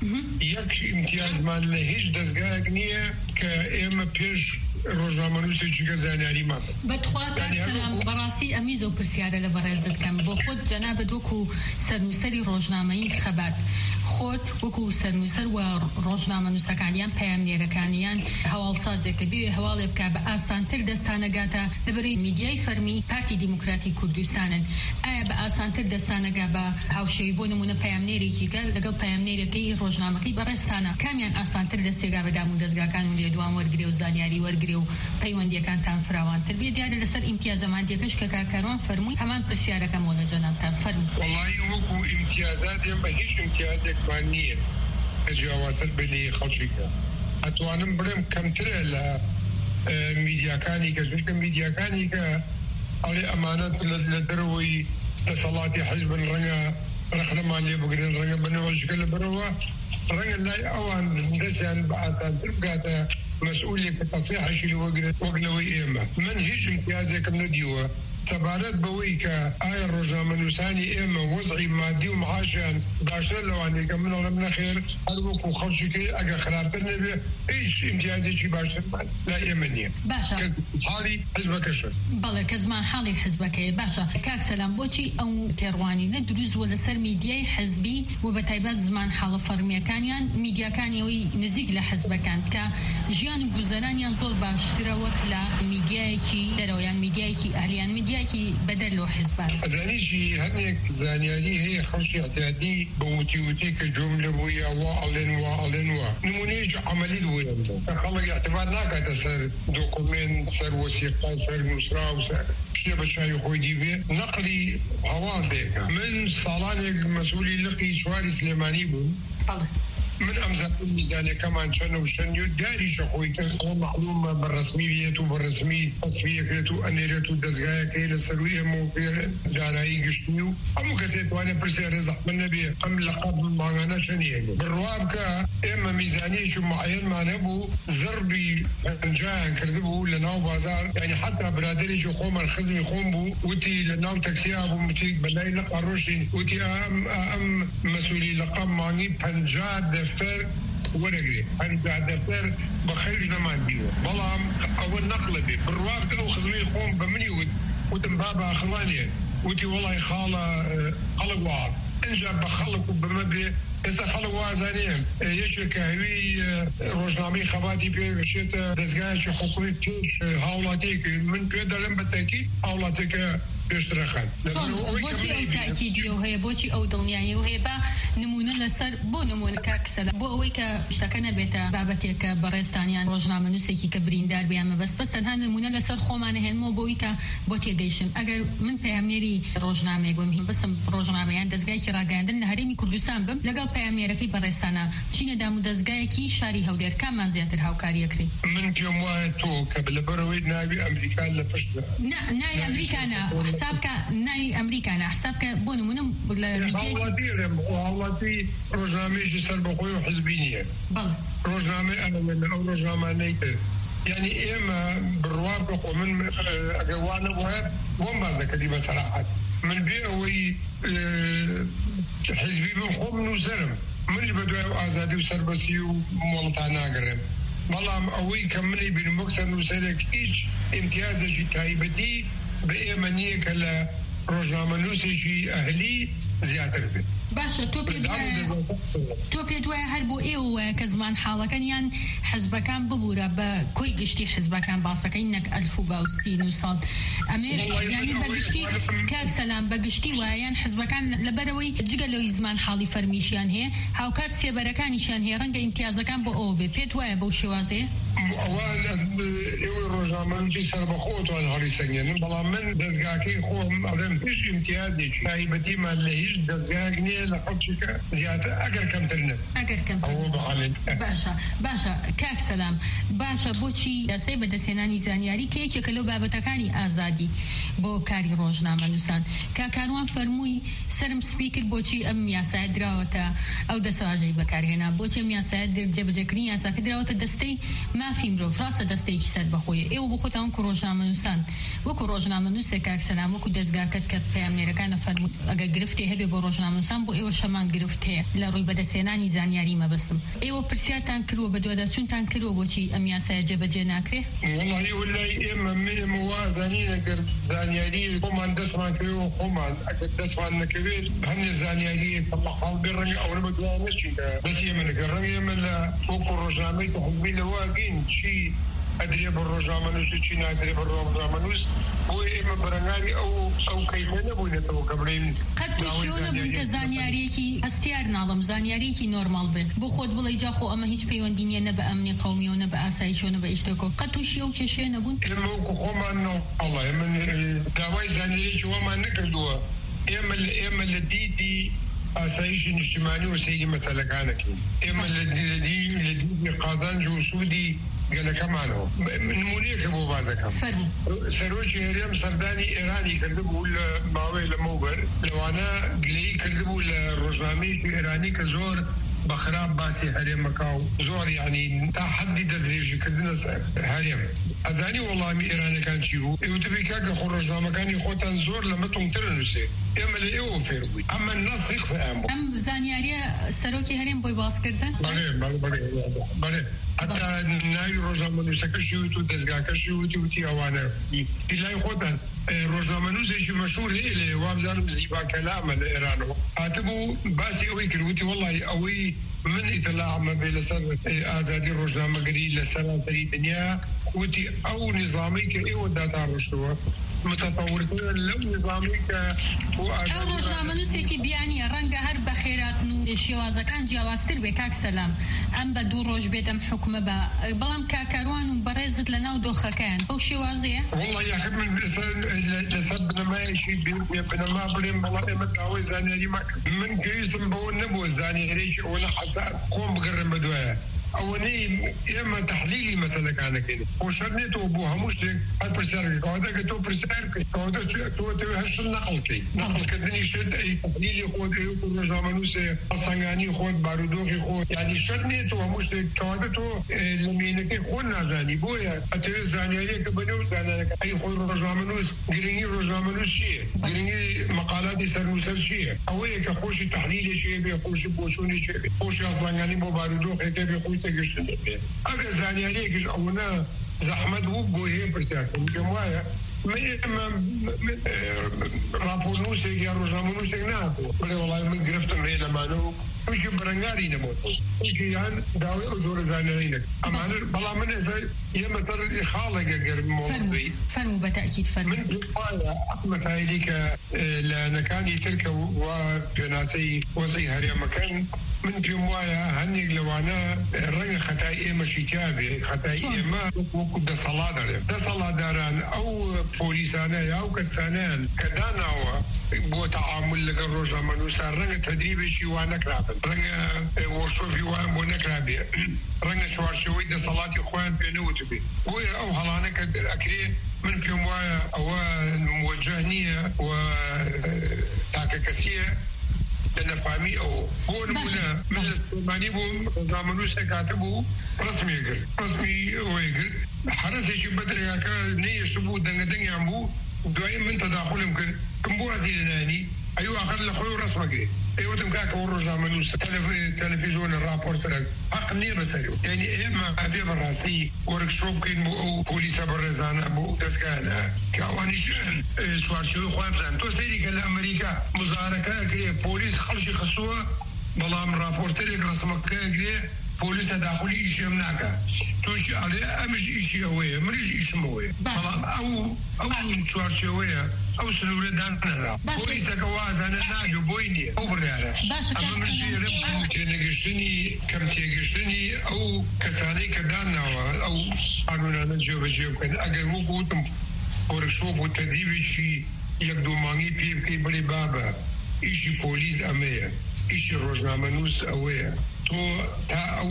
یەک ئیمتیازمان لە هیچ دەستگایەک نییە کە ئێمە پێش ڕۆژنامە نووسێکی کە زانیاریمان بەتخوا کاکسەلام بەڕاستی ئەمیز و پرسیارە لە بەڕێز دەکەم بۆ خۆت جەنابەت وەکو سەرنووسەری ڕۆژنامەیی خەبات خۆت وەکو سەرنووسەر و ڕۆژنامە نووسەکانیان پەیامنێرەکانیان هەواڵسازێکە بێ هەواڵێ بکە بە ئاسانتر دەستانەگاتە لەبەرەوەی میدیای فەرمی پارتی دیموکراتی کوردستانن ئایا بە ئاسانتر دەستانەگا بە هاوشێوی بۆ نمونە پەیامنێرێکی کە لەگەڵ پەیامنێرەکەی ڕۆژنامەکەی بەڕێستانە کامیان ئاسانتر دەستێگا بە دام و دەستگاکان و لێدوان وەرگرێ و زانیاری وەرگرێ و پەیوەندیەکانتان فراوانتر بێ دیارە لەسەر ئیمتیازەماندیەکەش کە کاکاروان فەرمووی هەمان پرسیارەکەم وە لە جەنابتان فەرمووی. وەڵی وەکو ئیمتیازات بە هیچ ئیمتیازێکمان نییە کە جیاوازتر بێ خەڵکیکە ئەتوانم بڵێم کەمترە لە میدیاکانی کە زۆرکە میدیاکانی کە ئەڵێ ئەمانەت لە دەرەوەی دەسەڵاتی حزبن ڕەنگە ڕەخنەمان لێ بگرن ڕەنگە بنەوەژگە لە بەرەوە ڕەنگە لای ئەوان دەستیان بە ئاسانتر بگاتە مەسئولێک کە تەسیحەشی وەک لەوەی ئێمە من هیچ امتیازێکم نەدیوە سەبارەت بەوەی کە ئایا ڕۆژنامەنووسانی ئێمە وەزعی مادی و معاشیان باشتر لەوانەیە کە منەڵم نەخێر هەر وەکو خەڵکیکەی ئەگە خراپتر نەبێ هیچ ئیمتیازێکی باشترمان لا ئێمە نییە. باشە حاڵی حزبەکەشە. بەڵێ کە زمان حاڵی حزبەکەیە. باشە کاک سەلام بۆچی ئەو تێڕوانینە دروست وە لەسەر میدیای حزبی و بە تایبەت زمان حاڵە فەرمیەکانیان میدیاکانیەوەی نزیک لە حزبەکان کە ژیان و گوزەرانیان زۆر باشترە وەک لە میدیایەکی دەرەوەیان میدیایەکی ئالیان میدیایەکی بەدەر لۆ حزبان. ئەزانیشی هەرێک زانیاری هەیە خەڵکی احتیاطی بە وتی کە جملە بوو یا وا ئەڵێن وە نمونەیەکی عەمەلی وەیە خەڵک اعتماد ناکاتە سەر دۆکومنت سەر وەسیقە سەر نووسرا و سەر شتێ بە چاوی خۆی دیبێ نەقلی هەواڵ بێکە. من ساڵانێک مەسئولی لقی چواری سلێمانی بووم. من ئەمزان میزانەکەمان چەنە و شەنی و داریشە خۆی کرد ئەوە معلومە بەڕسمی بێت و بەڕسمی تەسویەکرێت و ئەنێرێت و دەستگایەکەی لە سەروی ئەمە و دارایی گشتنی و هەموو کەسێک توانێت پرسیارە ڕێزەحمەد نەبێ ئەم لەقەب ماگانە چەندیە بڕوا بکە ئێمە میزانەیەکی معەیەنمان هەبوو زەربی پەنجایان کردبوو لە ناو بازار یعنی حتا برادێکی خۆمان خزمی خۆم بوو وتی لە ناو تەکسیا بوو وتی بەلای لەقا ڕۆشتین وتی ئەم مەسئولی لەقەب مانگی 50 دەفتەر وەرەگرێ هەنی دەفتەر بە خەیج نەمان بیوە بەڵام ئەوە نەقڵە بێ بڕوا بکە ئەو خزمی خۆم بە منی وتم بابا خڵانێ وتی وەڵای خاڵە خەڵک وار ئەنجا بە خەڵک و بمە بێ ئێستا خەڵک وازانێم یەکێک کە هەوی ڕۆژنامەی خەباتی پێگەشێتە دەستگایەکی حقوقی تێش هاوڵاتێکی من پێ دەڵێم بە تاکید هاوڵاتێکە پێشترەخەن. بۆچی ئەو تاکیدیە و هەیە بۆچی ئەو دڵنیاییە و هەیە بە نمونە لەسەر بۆ نمونە کاکسەلە بۆ ئەوەی کە شتەکە نەبێتە بابەتێکە بەڕێستانیان ڕۆژنامەنووسێکی کە بریندار بیان مەبەست بەس تەنها نمونە لەسەر خۆمانە هێنمەوە بۆی کە بۆ تێگەیشتن ئەگەر من پەیامنێری ڕۆژنامەیەک بم هین بسم ڕۆژنامەیان دەستگایکی ڕاگەاندن لە هەرێمی کوردستان بم لەگەڵ پەیامنێرەکەی بەڕێستانە بچینە دام و دەستگایەکی شاری هەولێر کاممان زیاتر هاوکاریەکڕی. من پێم وایە تۆ کە لەبەرەوەی ناوی ئەمریکا لە پشت ناوی ئەمریکانە حسابکە ناوی ئەمریکانە حسابکە بۆ نمونە لە وڵاتی ڕۆژنامەیەکی سەر بەخۆی و حزبی نییە ڕۆژنامەی ئەو ڕۆژنامانەی کرد یعنی ئێمە بڕوا بخۆ من ئەگەر وانە وایە بۆم باز دەکەی بە سەراحەت من بێ ئەوەی حزبی بم خۆم نووسەرم منی بە دوای ئازادی و سەربەسی و مۆڵتا ناگەڕێم بەڵام ئەوەی کە منی بینم وەک سەر نووسەرێک هیچ ئیمتیازێکی تایبەتی بە ئێمە نییە کە لە ڕۆژنامەنووسێکی ئەهلی زیاتر بێت. باشە تۆ پێ دوایە هەر بۆ ئێوە وایە کە زمان حاڵەکەنیان حزبەکان ببوورە بە کۆی گشتی حزبەکان باسەکەی نەک ئەلف و باوسی و ساڵ ئەمێ یانی بەگشتی کاک سەلام بەگشتی وایەن حزبەکان لەبەرەوەی جگە لەوەی زمان حاڵی فەرمیشیان هەیە هاوکات سێبەرەکانیشیان هەیە ڕەنگە ئیمتیازەکان بۆ ئەوە بێ پێت وایە بەو شێوازەیە ئەوان ئێوەی ڕۆژنامەنووسی سەربەخۆتوان هەڵی سەنگێنن بەڵام من دەستگاکەی خۆم ئەڵێم هیچ ئیمتیازێکی تایبەتیمان لە هیچ دەستگاک نییە لە خەڵکیکە زیاتر ئەگەر کەمتر نێت ئەگەر کەمتر باشە کاک سەلام باشە بۆچی یاسای بەدەستهێنانی زانیاری کە یەکێکە لەو بابەتەکانی ئازادی بۆ کاری ڕۆژنامەنووسان کاکانوان فەرمووی سەرم سپی کرد بۆچی ئەم یاسایە دراوەتە ئەو دەسەواژەی بەکارهێنا بۆچی ئەم یاسایە جێبەجێکردنی یاساکە دراوەتە دەستەی مافی مرۆڤ ڕاستە دەستەیەکی سەر بەخۆیە ئێوە بۆ خۆتان وەکو ڕۆژنامەنووسان وەکو ڕۆژنامەنووسێک کاک سەلام وەکو دەستگاکەت کە پەیامنێرەکانە فەرمووت ئەگەر گرفتی هەبێ بۆ ڕۆژنامەنووسان بۆ ئێوە شەمان گرفت هەیە لە ڕووی بەدەستهێنانی زانیاری مەبەستم ئێوە پرسیارتان کردووە بە دوواداچوونتان کردووە بۆچی ئەم یاسایە جێبەجێ ناکرێ وەڵی ئێمە وازانین ئەگەر زانیاری خۆمان دەستمان کردەوە خۆمان ئەگەر دەستمان نەکەوێت هەندێک زانیاریەک هەڵ بێ ڕەنگە ئەوە بە دوای نەچین دەستی ئێمە نەکە ڕەنگە ئێمە لە وەکو ڕۆژنامەی حزبی لەواگەین چی ئەدرێ بە ڕۆژنامەنووس چی نادرێ بە ڕۆژنامەنووس بۆی ئێمە بەرەنگاری ئەو کەیسە نەبووینەتەوە کە بڵێن قەت تووشیەوە نەبوون کە زانیاریەکی هەستیار ناڵم زانیاریەکی نۆرماڵ بێت بۆ خۆت بڵێ جاخۆ ئەمە هیچ پەیوەندی نیە نە بە ئەمنی قەومیەوە نە بە ئاسایشەوە نە بە ئیشتێکەوە قەت تووشی ئەو کێشەیە نەبوون ئێمە وەکو خۆمان ئەڵێ من داوای زانیاریەکی وەمان نەکردووە ئێمە لە دیدی ئاسایشی نیشتیمانی و سەیری مەسەلەکانەکەین ئێمە لە دیدی قازانج و سوودی گەلەکەمانەوە نمونەیەکە بۆ بازەکەم سەرۆکی هەرێم سەردانی ئێرانی کردبوو لە ماوەی لە مەوبەر لەوانە گلەیی کردبوو لە ڕۆژنامەیەکی ئێرانی کە زۆر بخراب باسی هەرێمەکە و زۆر یعنی تا حدی دەستدرێژیکردنە هەرێم ئەزانی وەڵامی ئێرانەکان چی بوو ئێوتبی کاکە خۆ ڕۆژنامەکانی خۆتان زۆر لە مەتونترە نووسێ ئێمە لە ئێوە فێر بووین ئەمە نەسی قسەیان بوو ئەم زانیاریە سەرۆکی هەرێم بۆی باسکردن بەڵێ حتا ناوی ڕۆژنامەنووسەکەشی وت و دەستگاکەشی وتی ئەوانە لای خۆتان ڕۆژنامەنووسێکی مەشهور هەیە لێ وابزانم زیبا کەلامە لە ئێرانەوە هاتبوو باسی ئەوەی کرد وتی وەڵی ئەوەی من ئیتلاعمە بێ لەسەر ئازادی ڕۆژنامەگەری لە سەرانسەری دنیا وتی ئەو نظامی کە ئێوە داتاڕشتووە متطورترە لەو نظامی کە ئەو ڕۆژنامەنووسێکی بیانیە ڕەنگە هەر بە خێراتن و شێوازەکان جیاوازتر بێ کاک سەلام ئەم بە دوو ڕۆژ بێت ئەم حکومە بە بەڵام کاکاروان و بەڕێزت لە ناو دۆخەکەیان ئەو شێوازەیە وڵی یاخ من لەسەر بنەمایەکی بنەما بڵێم بەڵام ئێمە داوای زانیاری ماکرد من پێویستم بەوە نەبووە زانیارێکی ئەوە حساس خۆم بگەڕم بە دوایە ئەوەنەی ئێمە تحلیلی مەسەلەکانەکەین خۆشەر نێتەوە بۆ هەموو شتێک هەر پرسیارکەوادەکە تۆ پرسیارکەی تۆ هەشت نەقڵکەی نەقڵکردنی شت ئەی تحلیلی خۆت ڕۆژنامەنووسێ هەسەنگانی خۆت بارودۆخی خۆت یعنی شت نێتەوە هەموو شتێک کەوادە تۆ لە مێنەکەی خۆت نازانی بۆیە ئەتەوێت زانیاریەکە بەنێو زانیارەکە ئەی خۆی ڕۆژنامەنووس گرنگی ڕۆژنامەنووس چییە گرنگی مەقالاتی سەرنووسەر چییە ئەوەیە کە خۆشی تحلیلێکی بێ خۆشی بۆچوونێکی بێ خۆشی هەسەنگانی بۆ بارودۆخێکە بێ خۆی تەگەشتن بێ ئەگەر زانیاریەکیش ئەوەنە زەحمەت بوو بۆ هەیە پرسیارکەم پێم وایە راپۆرنووسێک یا ڕۆژنامەنووسێک نهاتووە بڵێ وەڵای من گرفتم هەیە لەمانە و تووشی بەرەنگاری نەبووە تووشی یان داوای ئەو جۆرە زانیاری نەکرد ئەمانە بەڵام من ئێمە سەر خاڵێکە گەرمەوەی فەرموو بەتەئکید فەرموو من وایە مەسایلی کە لایەنەکانی ترکە و پێناسەی وەزەی هەرێمەکان من پێم وایە هەندێک لەوانە ڕەنگە خەتای ئێمەشی تیا بێ خەتای ئێمە وەکو دەسەڵات دەڵێن دەسەڵاتداران ئەو پۆلیسانە یا ئەو کەسانیان کە داناوە بۆ تەعامل لەگەڵ ڕۆژنامەنووسان ڕەنگە تەدریبێکی وان نەکرابن ڕەنگە وەرشۆپی وان بۆ نەکرابێ ڕەنگە چوارچێوەی دەسەڵاتی خۆیان پێ نەوت بێ بۆیە ئەو هەڵانە کە ئەکرێ من پێم وایە ئەوە موجه نییە و تاکە کەسیە لنفهمی او بۆ نمونە من لە سلێمانی بووم ڕۆژنامەنووسێک هاتبوو ڕسمی کرد ڕسمی ئەوەی کرد حرەسێکی بەدرێکاکە نەیەشت بوو دەنگەدەنگیان بوو دوایی من تەداخولم کرد کم بۆ ئەزی لەنانی ئەیوە آخر لە خۆی ڕسمەکرێ ئێوەتم کاکە ئەو ڕۆژنامەنووس تەلەڤیزۆنە راپۆرتەرە حەق نییە بەسەری یعنی ئێمە ئەبێ بەڕاستی وەرکشۆپ بکەین بۆ ئەو پۆلیسە بەڕێزانە بۆ ئەو دەستگانە کە ئەوانیش سوارچەوەی خۆیان بزانن تۆ سەیری کە لە ئەمریکا مزارەکە ئەگرێ پۆلیس خەڵکی خستووە بەڵام راپۆرتەرێک ڕسمەکە ئەگرێ پۆلیس تەداخلی ئیشێم ناکە تۆشی ئەڵێ ئەمش ئیشی ئەوەیە مریش ئیشم ئەوەیە بەڵام ئەو چوارچێوەیە ئەو سنوورە دانەرا پۆلیسەکە وازانە نابێ بۆی نییە ئەو بڕیارە ئەمە من ژێرم تێنەگەشتنی کەم تێگەشتنی ئەو کەسانەی کە داناوە ئەو قانونانە جێبەجێ بکەن ئەگەر وەک گوتم وەرکشۆپ و تەدریبێکی یەک دوو مانگی پێ بکەی بڵێ بابە ئیشی پۆلیس ئەمەیە ئیشی ڕۆژنامەنووس ئەوەیە تۆ تا ئەو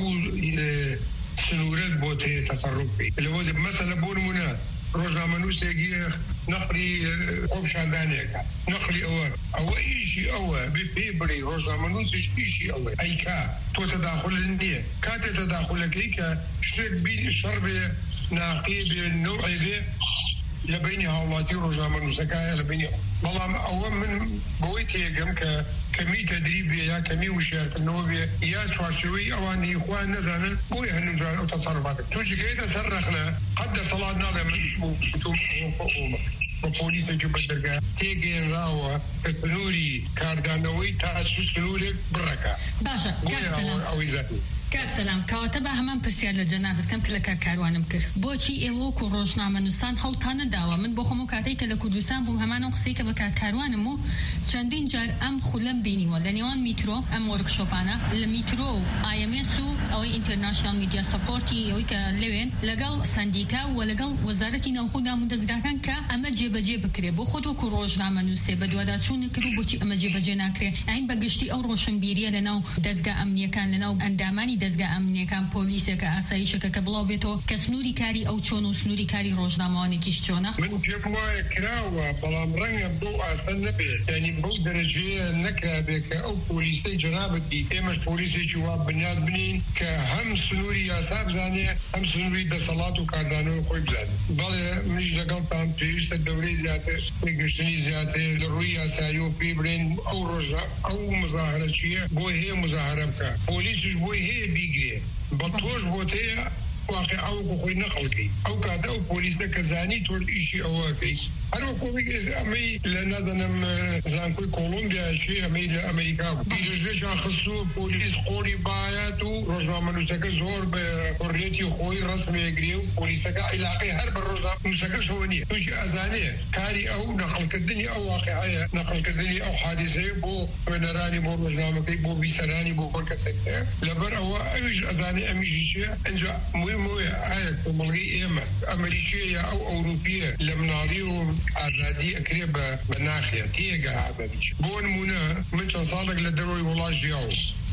سنوورەت بۆ تێ تەسەڕوف بکەیت لەوە مەسەلە بۆ نمونە ڕۆژنامەنووسێکی نەقلی خۆپشاندانێکە نەقلی ئەوە ئیشی ئەوە پێ بڵێ ڕۆژنامەنووسیش ئیشی ئەوە ئەیکا تۆ تەداخل نییە کاتێ تەداخلەکەی کە شتێک شەڕ بێ ناقی بێ نوعی بێ لە بینی هاوڵاتی ڕۆژنامەنووسەکایە لە بینی بەڵام ئەوە من بەوەی تێگەم کە کەمی تەدریب بێ یا کەمی وشارکردنەوە بێ یا چوارچێوەی ئەوانی خوان نەزانن بۆی هەنوو جار ئەو تەسەڕوفات تووشکەیتە سەر ڕەخنە قەت دەسەڵات ناڵێ من بە پۆلیسێکی بەدەرگا تێگەێنراوە کە سنووری کاردانەوەی تا سنوورێک بڕەکە باشە ئەوەی زەتی کاک سەلام کەواتە بە هەمان پرسیار لە جەنابەت کەم کە لە کاروانم کرد بۆچی ئێوە و ڕۆژنامەنووسان هەڵتان نەداوە من بۆ خۆم و کاتێک کە لە کوردستان بوو هەمان ئەو قسەی کە بە کاروانم و چەندین جار ئەم خولەم بینیوە لە نێوان میترۆ ئەم وەرکشۆپانە لە میترۆ و IMS و ئەوەی ئینتەرناشنال میدیا سەپۆرتی ئەوەی کە لەوێن لەگەڵ سەندیکا و لەگەڵ وەزارەتی ناوخۆدام و دەستگاکان کە ئەمە جێبەجێ بکرێ بۆ خۆت وەکو ڕۆژنامەنووسێ بە دوواداچوونی کرد بۆچی ئەمە جێبەجێ ناکرێ ئاین بەگشتی ئەو ڕۆشنبیریە لەناو دەستگا ئەمنیەکان لەناو ئەندامانی دەستگا ئەمنیەکان پۆلیسێکە ئاسایشەکە کە بڵاو بێتەوە کە سنووری کاری ئەو چۆن و سنووری کاری ڕۆژنامەوانێکیش چۆنە؟ من پێم وایە کراوە بەڵام ڕەنگە بۆ ئاسان نەبێت، یعنی بەو دەرەجەیە نەکرابێت کە ئەو پۆلیسەی جەنابەتی ئێمەش پۆلیسێکی وا بنیاد بنین کە هەم سنووری یاسا بزانێ هەم سنووری دەسەڵات و کاردانەوەی خۆی بزانێت. بەڵێ منیش لەگەڵتان پێویستە دەورەی زیاتر گەشتنی زیاتر لە ڕووی یاسایی و پێی برێن ئەو ڕۆژە ئەو مزاهرە چییە بۆی هەیە مزاهرە بکە، پۆلیسش بۆی هەیە بیگرێ، بە تۆش بۆت هەیە واقع ئەو بخۆی نەقڵکەی ئەو کاتە ئەو پۆلیسە کە زانی تۆ ئیشی ئەوەکەی هەروەکۆ ئەمەی لە نازانم زانکۆی کۆلۆمبیا چی ئەمەی لە ئەمریکا بوو پیرژێکیان خستووە پۆلیس قۆڵی بایەت و ڕۆژنامەنووسەکە زۆر بە حڕیەتی خۆی ڕسمێگرێ و پۆلیسەکە عیلاقەی هەر بە ڕۆژنامەنووسەکەش هەوە نییە، تووشی ئەزانێ کاری ئەو نەقڵکردنی ئەو واقعەیە، نەقڵکردنی ئەو حادیسەیە بۆ خوێنەرانی بۆ ڕۆژنامەکەی بۆ بیسەرانی بۆ کەسێکە لەبەر ئەوە ئەویش ئەزانێ ئەمیشی چیە ئەنجا مهمەوەیە ئایا کۆمەڵگەی ئێمە ئەمریکیە یا ئەو ئەوروپیە لە مناڵی و ئازادی ئەکرێ بە ناخێت تێگە ئابەریش. بۆ نمونە من چەند ساڵێک لە دەرەوەی وڵات ژیاوم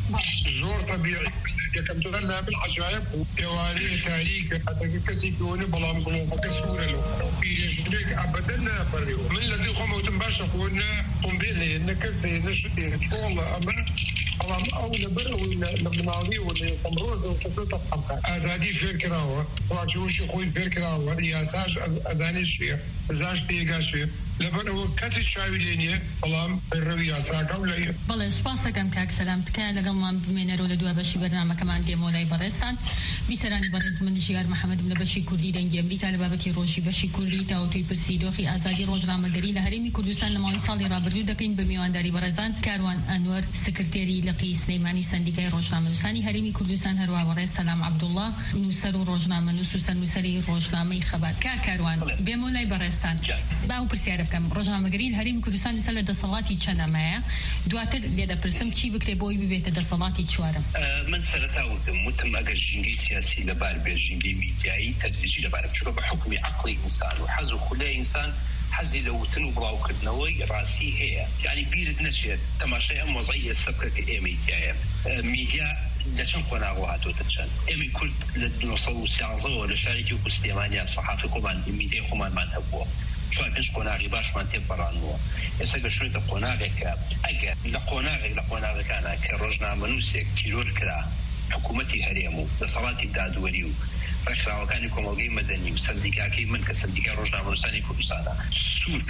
زۆر طبیعی یەکەم جار لابن عجایب بوو ئێوانەیە تاریکە حتەکە کەسی کۆنە بەڵام گڵۆپەکە سوورە لەو پیرێژنێک ئەبەدەن ناپەڕێەوە من لە دوی خۆمەوتم باشە خۆنە قۆمبێل هەیە نەکەس هەیە نەشتێ چۆڵە ئەمە بەڵام ئەو لەبەر ئەوەی لە مناڵی و لە یەکەمڕۆژ دەوتەکە تەقەمکە ئازادی فێر کراوە ڕاجۆشی خۆی فێر کراوە یاساش ئەزانێ چییە زاش تێگا چێ لەبەر ئەوە کەسی چاوی لێ نییە بەڵام ڕەوی یاساکە و لەیە. بەڵێ سوپاس دەکەم کاک سەلام تکایە لەگەڵمان بمێنەرەوە لە دوای بەشی بەرنامەکەمان دێمەوە لای بەڕێستان بیسەرانی بەڕێز من ژیار محەممەدم لە بەشی کوردی دەنگی ئەمریکا لە بابەتی ڕۆژی بەشی کوردی تاوتوی پرسی دۆخی ئازادی ڕۆژنامەگەری لە هەرێمی کوردستان لە ماوەی ساڵی ڕابردوو دەکەین بە میوانداری بەڕێزان کاروان ئەنوەر سکرتێری لقی سلەیمانی سەندیکای ڕۆژنامەنووسانی هەرێمی کوردستان هەروە بەڕێز سەلام عەبدوڵڵا نووسەر و ڕۆژنامەنووس و سەرنووسەری ڕۆژنامەی خەبات. کاروان بێمەوە لای بەڕێستان باو پرسیارە بکەم ڕۆژنامەگەری هەرێمی کوردستان لەسەر لە دەسەڵاتی چەندەمەیە دواتر لێ دەپرسم چی بکرێ بۆی ببێتە دەسەڵاتی چوارم. من سەرەتا وتم ئەگەر ژینگەی سیاسی لەبار بێ ژینگەی میدیایی تەدریجی لەبارە بچووکە بە حکمی عەقڵی ئینسان و حەز و خولای ئینسان حەزی لە وتن و بڵاوکردنەوەی ڕاستی هەیە، یعنی بیرت نەچێت تەماشای ئەم مۆزەی سەبکە کە ئێمەی تایە میدیا لە چەند قۆناغەوە هاتوۆتە چەند ئێمەی کورد لە 1970ەوە لە شارێکی وەکو سلێمانیا سەحافی خۆمان میدیای خۆمانمان هەبووە چوار پێنج قۆناغی باشمان تێپەڕانەوە ئێستا گەشتوێتە قۆناغێکە ئەگەر لە قۆناغێک لە قۆناغەکانە کە ڕۆژنامەنووسێک تیرۆر کرا حکوومەتی هەرێم و دەسەڵاتی دادوەری و ڕێکخراوەکانی کۆمەڵگەی مەدەنی و سەندیکاکەی من کە سەندیکای ڕۆژنامەنووسانی کوردستانە سوور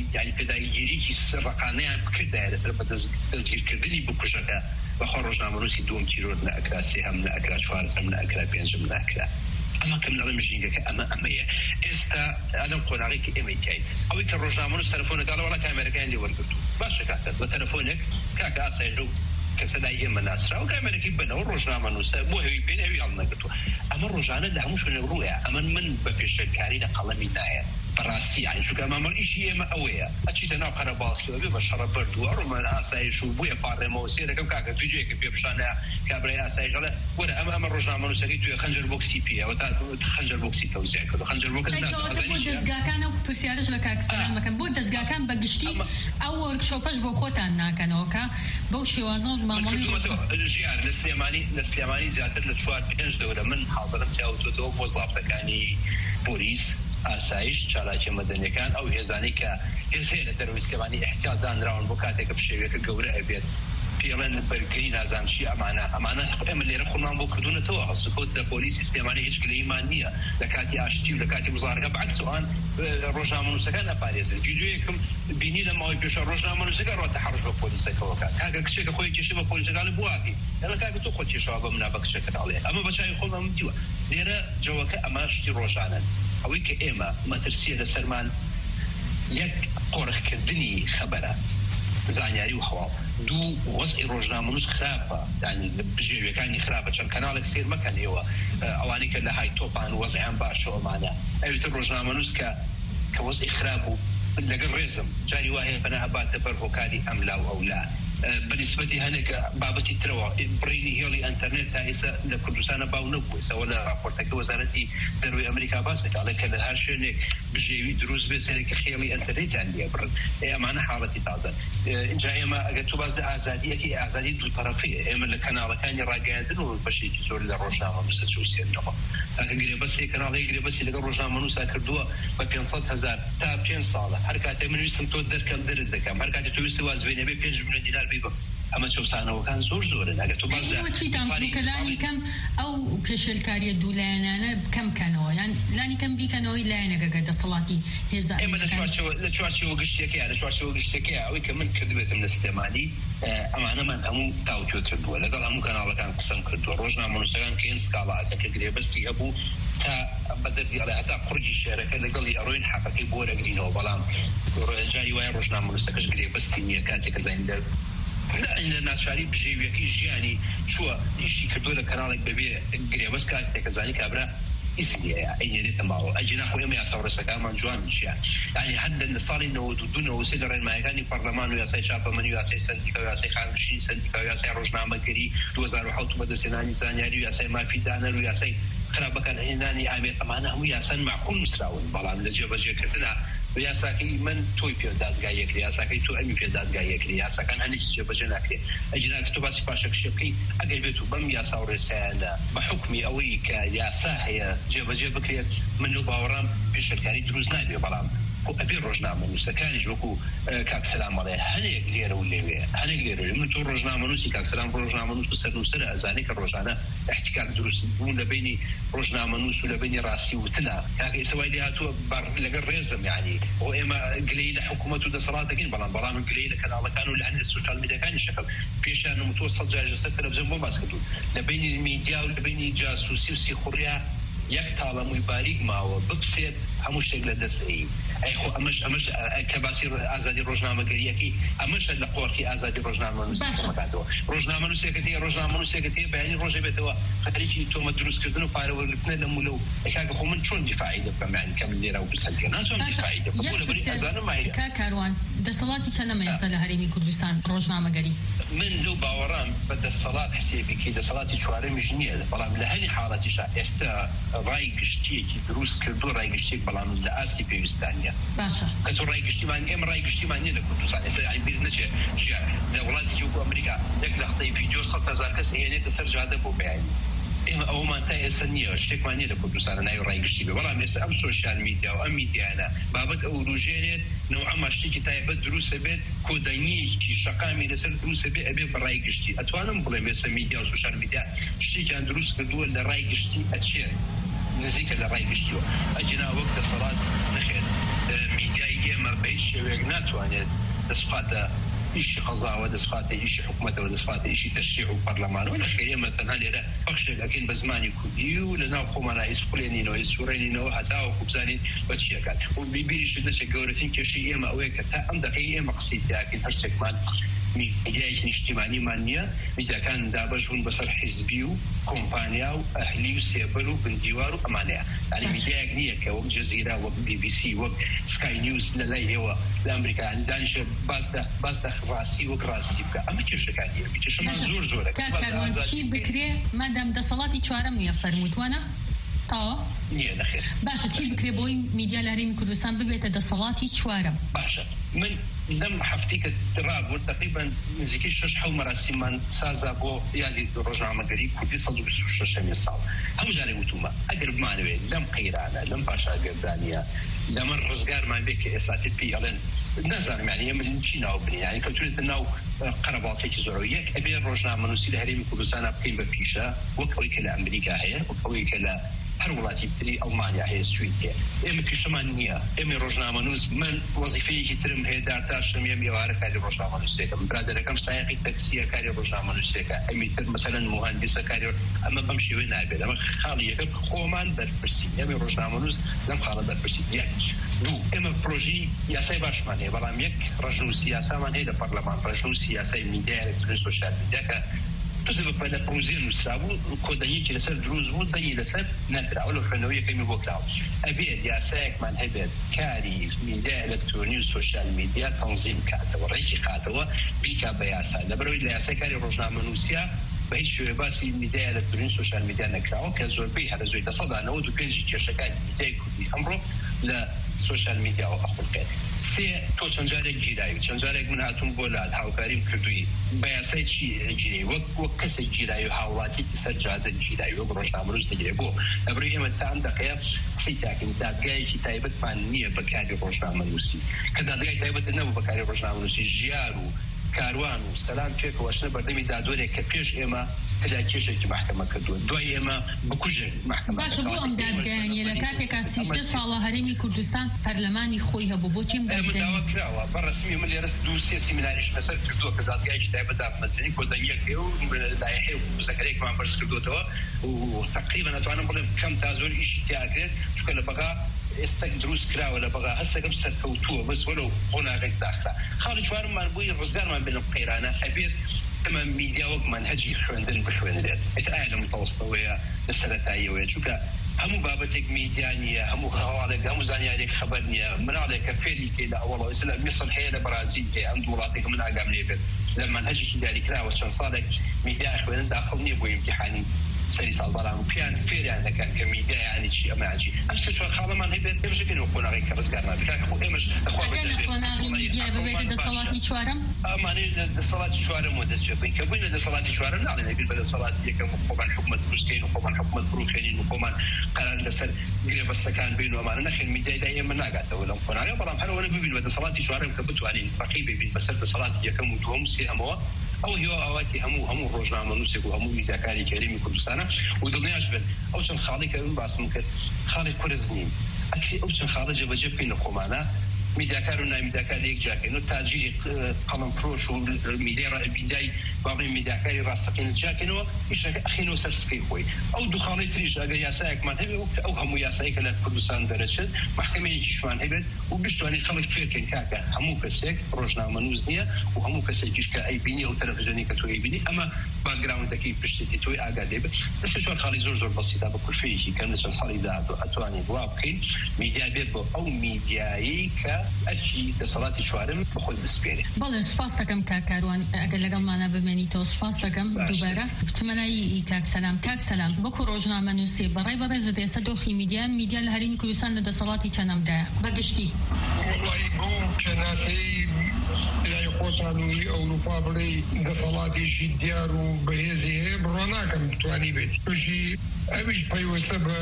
پێداگیریی ڕقانەیان بکردایە لەسەر بە دەستگیرکردنی بکوژەکە بەخوا ڕۆژنامەنووسی دووەم تیرۆر نەئەکرا سێهەم نەئەکرا چوارەم نەئەکرا پێنجم نەئەکرا ئەمە کەم لەڵێ مژینگەکە ئەمەیە. ئێستا ئەلەم قۆناغێکی ئێمەی تای ئەوەی کە ڕۆژنامەنووس تەلەفۆنەکە وڵا کامێرەکانی لێ وەرگرتو باشە کاتە بە تەلەفۆنێک کاکە ئاسایش و کەسەدای ئێمە ناسرا و کامێرەکەی بنەوە ڕۆژنامەنووسە بۆ هەوی پێ هەوی هەڵ نەگرتووە. ئەمە ڕۆژانە لە هەموو شوێنێک ڕوویە ئەمە من بە پێشەکاری لە قەڵەمی نایە بەڕاستی یانی چونکە ئەمە ئیشی ئێمە ئەوەیە ئەچیتە ناو قەرەباڵغیەوە بێ بە شەڕە بەردووە ڕۆمان ئاسایش و بوویە پاڕێمەوە سێرەکەم کاکە ڤیدیۆیەکە پێ پیشانەیە کابرای ئاسایش دەڵێ وەرە ئەمە ڕۆژنامەنووسەکەی توێ خەنجەر بۆکسی پێەوە تا خەنجەر بۆکسی تەوزیع کرد خەنجەر بۆکس دەستگاکان و پرسیارش لە کاک سەلام دەکەم بۆ دەستگاکان بەگشتی ئەو وەرکشۆپەش بۆ خۆتان ناکەنەوە کە بەو شێوازە مامەڵی ژیان لە سلێمانی زیاتر لە 4-5 دەورە من حاضرم تیاوتۆتەوە بۆ زابطەکانی پۆلیس ئاسایش چالاکی مەدەنیەکان ئەو هێزانی کە هێزێ لە دەرویستکەوانی احتیاط دانراون بۆ کاتێکە بشێوێکە گەورە ئەبێت پێڵێن بەرگری نازانچی ئەمانە ئەمە لێرە خۆمان بۆ کردوونەتەوە هەڵسوکەوت لە پۆلیسی سلێمانی هیچ گلەیمان نییە لە کاتی ئاشتی و لە کاتی مزارەکە بەعکس ئەوان ڕۆژنامەنووسەکان ئەپارێزن ڤیدیۆیەکم بینی لە ماوەی پێشە ڕۆژنامەنووسەکە ڕاتە حەڕش بە پۆلیسەکەەوە کات کاکە کچێکە خۆی کێشە بە پۆلیسەکان بواکی لە کاکە تۆ خۆت کێشەوە بە منا بە کچەکە ناڵێ ئەمە بەچای خۆمە دیوە لێرە جەوەکە ئەمە شتی ڕۆژانن ئەوەی کە ئێمە مەترسیە لەسەرمان یەک قۆڕخکردنی خەبەرە زانیاری و هەواڵ دوو وەزعی ڕۆژنامەنووس خراپە یعنی بژێویەکانی خراپە چەند کەناڵێک سیر مەکەنەوە ئەوانەی کە لە های تۆپان وەزعیان باشە ئەمانە ئەویتر ڕۆژنامەنووس کە وەزعی خراپ و لەگەڵ ڕێزم جاری وایە بەنە هەباتە بەر هۆکاری ئەملا و ئەولا بنسبة هناك بابتي تروى بريني هيولي انترنت تايسا لكردستان باو نبويسا ولا رابورتك وزارتي دروي امريكا باسك على كذا هالشيء بجيبي دروس بسلك خيالي انترنت عندي ابرد معنا حالتي تازه جاي ما قلت باز ازاديه كي ازادي دو طرفي اما القناه كان راقادن وبشي تزور للرجنامه مسدسوسي النقطه لكن بس كان غير بس اللي الرجنامه نوسا كردوا ب 500,000 تا 5 صاله حركات من يسم تو دركم دردكم حركات تو يسواز بين 5 مليون دينار بيبقى اما شو سانه وكان زور انا قلت باز كلاني كم او كشل كاري دولانا انا كم كانوا يعني لاني كم بي كانوا الا انا قاعده صلاتي هزا اما لا شو قشتك انا شو قشتك او كمان كذبت من استعمالي اما انا ما هم تاوتو كردوا لا قال هم كانوا كان قسم كردوا روجنا من سكان كين سكالا كقري بس يابو تا بدر دي على حتى خرج الشركه اللي قال لي اروين حقك بورا جرينو بلام جاي وين روجنا من سكاش قري بس نيه كانت كزين لا إن ناتشاري بجيبي كي جياني شو إيشي كردوله كنالك ببي قريب بس كانت كزاني كابرا إسليا أي ريت معه أجناح ويوم يصور سكان جوان مشيا يعني حد النصارى إنه دونه وسيلر المايكاني برلمان وياسي شعب من وياسي سنديكا وياسي خارجين سنديكا وياسي روجنامة كري 2008 بدأ سناني زانياري وياسي ما في دانا وياسي خراب كان هناني عامل أمانة هو ياسن مع كل مسراون بلام لجيب بجي كرتنا وياساكي من توي بيداد جايك ياساكي تو أمي بيداد جايك ياساكان هنيش جيب بجناكي أجناك تو بس باشك شقي أجيبته بم ياسور رسالة بحكمي أويك ياساهي جيب كريت منو باورام بشركاري دروز نايبي بلام أبي روجنامة نسكاني جوكو كاك سلام عليه هني غير ولي هني غير من تو روجنامة نسي كاك سلام روجنامة نس بسر نسر أزانيك الروجانة احتكاك دروس ولا بيني روجنامة نس ولا بيني راسي وتنا كاك سوي لي هاتو لقى الرزم يعني وإما قليل حكومته ده صلاتكين برامج قليلة كان كانوا لأن السوشيال ميديا كان يشكل فيش أنه متوسط جاي جسد تلفزيون بماسكته لبيني الميديا ولبيني جاسوسي وسيخوريا يكتالا مبارك معه ببسيط هموش شغله دستي اي خو امش كباسير ازادي روجنامه قريكي امش لقوركي ازادي روجنامه نسكتو روجنامه نسكتي يعني روجبته خليكي تو مدروس كردنو فارو الاثنين لمولو كاك خو من شلون دفاعي دفع يعني كم ليره وبسنتين شلون دفاعي بقول بري ازانه ما هي كاروان دصلاتي كان ما يصل هريمي كردستان روجنامه قري من لو باوران بدا الصلاه حسيبي كده صلاتي شوارع مجنيه بلام لهني حالتي شا استا راي قشتي دروس كردو راي قشتي بلام لاسي بيستانيا باشا كتو راي قشتي ما ام راي قشتي ما نيله كردستان يعني بيرنش جا دولات يوكو امريكا داك لقطه فيديو 100,000 كاس هي تسرج هذا بو بعين او ما انتهى سنيه اشتك ما نيله كردستان انا راي قشتي بلام يس ام سوشيال ميديا او ميديا انا بابت او روجينيت نوعا ما اشتكي تايب دروس بيت كوداني كي شقامي لسر دروس بيت ابي براي قشتي اتوانم بلا يس ميديا وسوشيال ميديا اشتكي عن دروس كدول لراي قشتي اتشير نزيك لراي قشتي اجينا وقت الصلاه نخير ميديا ما بيش ويغناتواني دسفاتا إيش قضاء ودسفاته إيش حكومته ودسفاته إيش تشريع وبرلمان ولا خير مثلا هذا فقش لكن بزماني كودي ولنا قوم رئيس فلانين ويسورين وحتى وكبزانين وتشيكات وبيبيش ده شجورتين كشيء ما ويك عندك أي مقصد لكن هرسك مان ميديا اجتماعي مانيا ميديا كان دابجون بصر حزبي وكومبانيا وأهلي وسيبلو بنديوار وأمانيا يعني ميديا أغنية كوك جزيرة وك بي بي سي وك سكاي نيوز للاي هو لأمريكا عندانش باسدا راسي وك راسي أما كيش كانية كيش ما زور كاكا شيء بكري ما دام ده صلاتي شوارم يفرموت وانا طاو نيه نخير باشا شيء بكري بوي ميديا لهريم كردستان ببيت ده صلاتي شوارم باشا من لم حفتيك التراب تقريبا نزيكي شش مراسم من سازا بو يعني روجنامه قريب كنت صدوا بالشوشه ميصال هم جاري وتوما اقرب معنوي لم قيرانا لم باشا قردانيا لم الرزقار ما بك اساتي بي الان نظر يعني من تشينا وبني يعني كنت انه قرباتك زرويك ابي روجنامه نسيل هريم كردستان بقيم بفيشه وكوي كلا امريكا هي وكوي كلا هر ولاتی تری ألمانيا هي سويديا إما كشمانية إما روجنامه نوز من وظيفة ترم هي دارتاش رميم يوارد كاري روجنامه نوزيكا برادر كم سائق تاكسي كاري روجنامه نوزيكا أمي مثلا مهندس كاري أما بمشي وين عبيد أما خالية خومان برفرسي أمي روجنامه نوز لم خالد برفرسي يعني دو إما بروجي ياساي باشمانية بلام يك رجل سياسة من هي البرلمان رجل سياسة ميديا الكتروني سوشيال ميديا تسبب بين بروزين وسابو كوداني كي لسر دروز مو دني لسر ندرا ولا فنويه كمي بوكلاو ابي يا ساك من هبت كاري ميديا الكتروني وسوشيال ميديا تنظيم كاته وريكي كاته بيكا بياسا لبروي لا ساكاري روزنامه نوسيا بهش باسي ميديا الكتروني سوشيال ميديا نكراو كزول بي هذا زوي تصدى انه وبينجي كشكاي ميديا كودي امره لا سوشيال ميديا او اخوكات سي تو چنجارك جيراي چنجارك من هاتون بولاد هاوكاريم كردوي بياساي چي جيري وكس جيراي هاولاتي تسجاد جيراي وبروشنامه روز تجري بو ابراهيم تاع دقيقه سيتاكن دقيقه كتابه فنيه بكاري روشنامه روسي كذا دقيقه تايبه انه بكاري روشنامه روسي جيارو كاروان وسلام كيف واشنا بردمي دادوري كبيش اما تلاكيشك محكمه كدو دوي اما بكوجه محكمه باش بو ام دادگانی لکاتێک سیستە ساڵە هەرێمی کوردستان پەرلەمانی خۆی هەبوو بۆچی داوا کراوە بەڕسمی من لێرە دوو سێ سیمیناریش بەسەر کردووە کە دادگای کتابە داپمەزنی کۆدەنیەکێ و لایحەی و مزەکەرێکمان بەرز کردوتەوە و تقریبا ئەتوانم بڵێم کەم تا زۆر ئیشی تیاکرێت چونکە لە بەغا ئێستا دروست کراوە لە بەغا هەستەکەم سەرکەوتووە بەس وەلەو قۆناغێک داخرا خاڵی چوارممان بووی ڕزگارمان بێنە قەیرانە ئەبێت ئەمە میدیا وەک منهەجی خوێندن بخوێنرێت ئێتە لە متەوەسطەوەیە لە سەرەتاییەوەیە چونکە هەموو بابەتێک میدیا نییە هەموو هەواڵێک هەموو زانیارێک خەبەر نییە مناڵێکە فێری تێ لە ئەوڵەوە ئێستا لە میسڵ هەیە لە بەرازیل هەیە ئەم وڵاتێک من ئاگام لێ بێت لە منهەجێکی دیاریکراوە چەند ساڵێک میدیا خوێنن داخڵ نییە بۆ ئیمتیحانی سەری ساڵ بەڵام پیان فێریان دەکەن کە میدیا یعنی چی ئەمە عجیب ئەم سێ چوار خاڵەمان هەبێت ئێمەش بکەین قۆناغی کە ڕزگار نابێت ئێمەش قۆناغی میدیا ببێتە دەسەڵاتی چوارەم ئەمانەی دەسەڵاتی چوارەم و دەست پێ بکەین کە بووین لە دەسەڵاتی چوارەم ناڵێن ئەبیر بە دەسەڵاتی یەکەم خۆمان حکومەت دروستکەین و خۆمان حکومەت بڕووخێنین و خۆمان قەرار لەسەر گرێبەستەکان بین و ئەمانە نەخێن میدیای دای ئێمە ناگاتەوە لەم قۆناغی بەڵام هەروەرە ببین بە دەسەڵاتی چوارەم کە بتوانین ڕقی ببین بەسەر دەسەڵاتی یەکەم و دووەم و سێهەمەوە ئەو هیواواتی هەموو ڕۆژنامە نووسێک و هەموو میدیاکاری کەریمی کوردستانە و دڵنیاش بن ئەو چەند خاڵی کە من باسم کرد خاڵی کورز نین ئەکری ئەو چەند خاڵە جێبەجێ بکەین لە خۆمانە میدیاکار و نامیدیاکار یەک جاکەین و تاجیری قەڵەمفرۆش و میدیای باڵی میدیاکاری ڕاستەقین جاکەینەوە ئیشەکە ئەخینەوە سەر سکەی خۆی ئەو دوو خاڵی تریش ئەگەر یاسایەکمان هەبێت ئەو هەموو یاسایی کە لە کوردستان دەرەچێت محکەمەیەکیشمان هەبێت و بتوانین خەڵک فێرکەین کاکە هەموو کەسێک ڕۆژنامە نووس نییە و هەموو کەسێکیش کە ئەیبینی ئەو تەلەڤیزیۆنی کە تۆ ئەیبینی ئەمە باکگراوندەکەی پشتێتی تۆی ئاگادێ بێت دەسێ چوار خاڵی زۆر بەسیتە بە کورفەیەکی کەم لە چەند ساڵی داهاتوو ئەتوانین وا بکەین میدیا بێت بۆ ئەو میدیایی کە ئەرکی دەسەڵاتی چوارم بەخۆی بسپێنێ. بەڵێ سوپاس دەکەم کاکاروان ئەگەر لەگەڵمانە بمێنیتەوە سوپاس دەکەم دووبارە بچمەنایی کاک سەلام وەکو ڕۆژنامە نووسێ بەڕێ بەڕێزت ئێستا دۆخی میدیا لە هەرێمی کوردستان لە دەسەڵاتی چەندەمدایە بەگشتی وڵی بۆ کەناسەی لای خۆتانوی ئەوروپا بڵێ دەسەڵاتێکی دیار و بەهێزی هەیە بڕۆ ناکەم بتوانی بێت توشی ئەویش پەیوەستە بە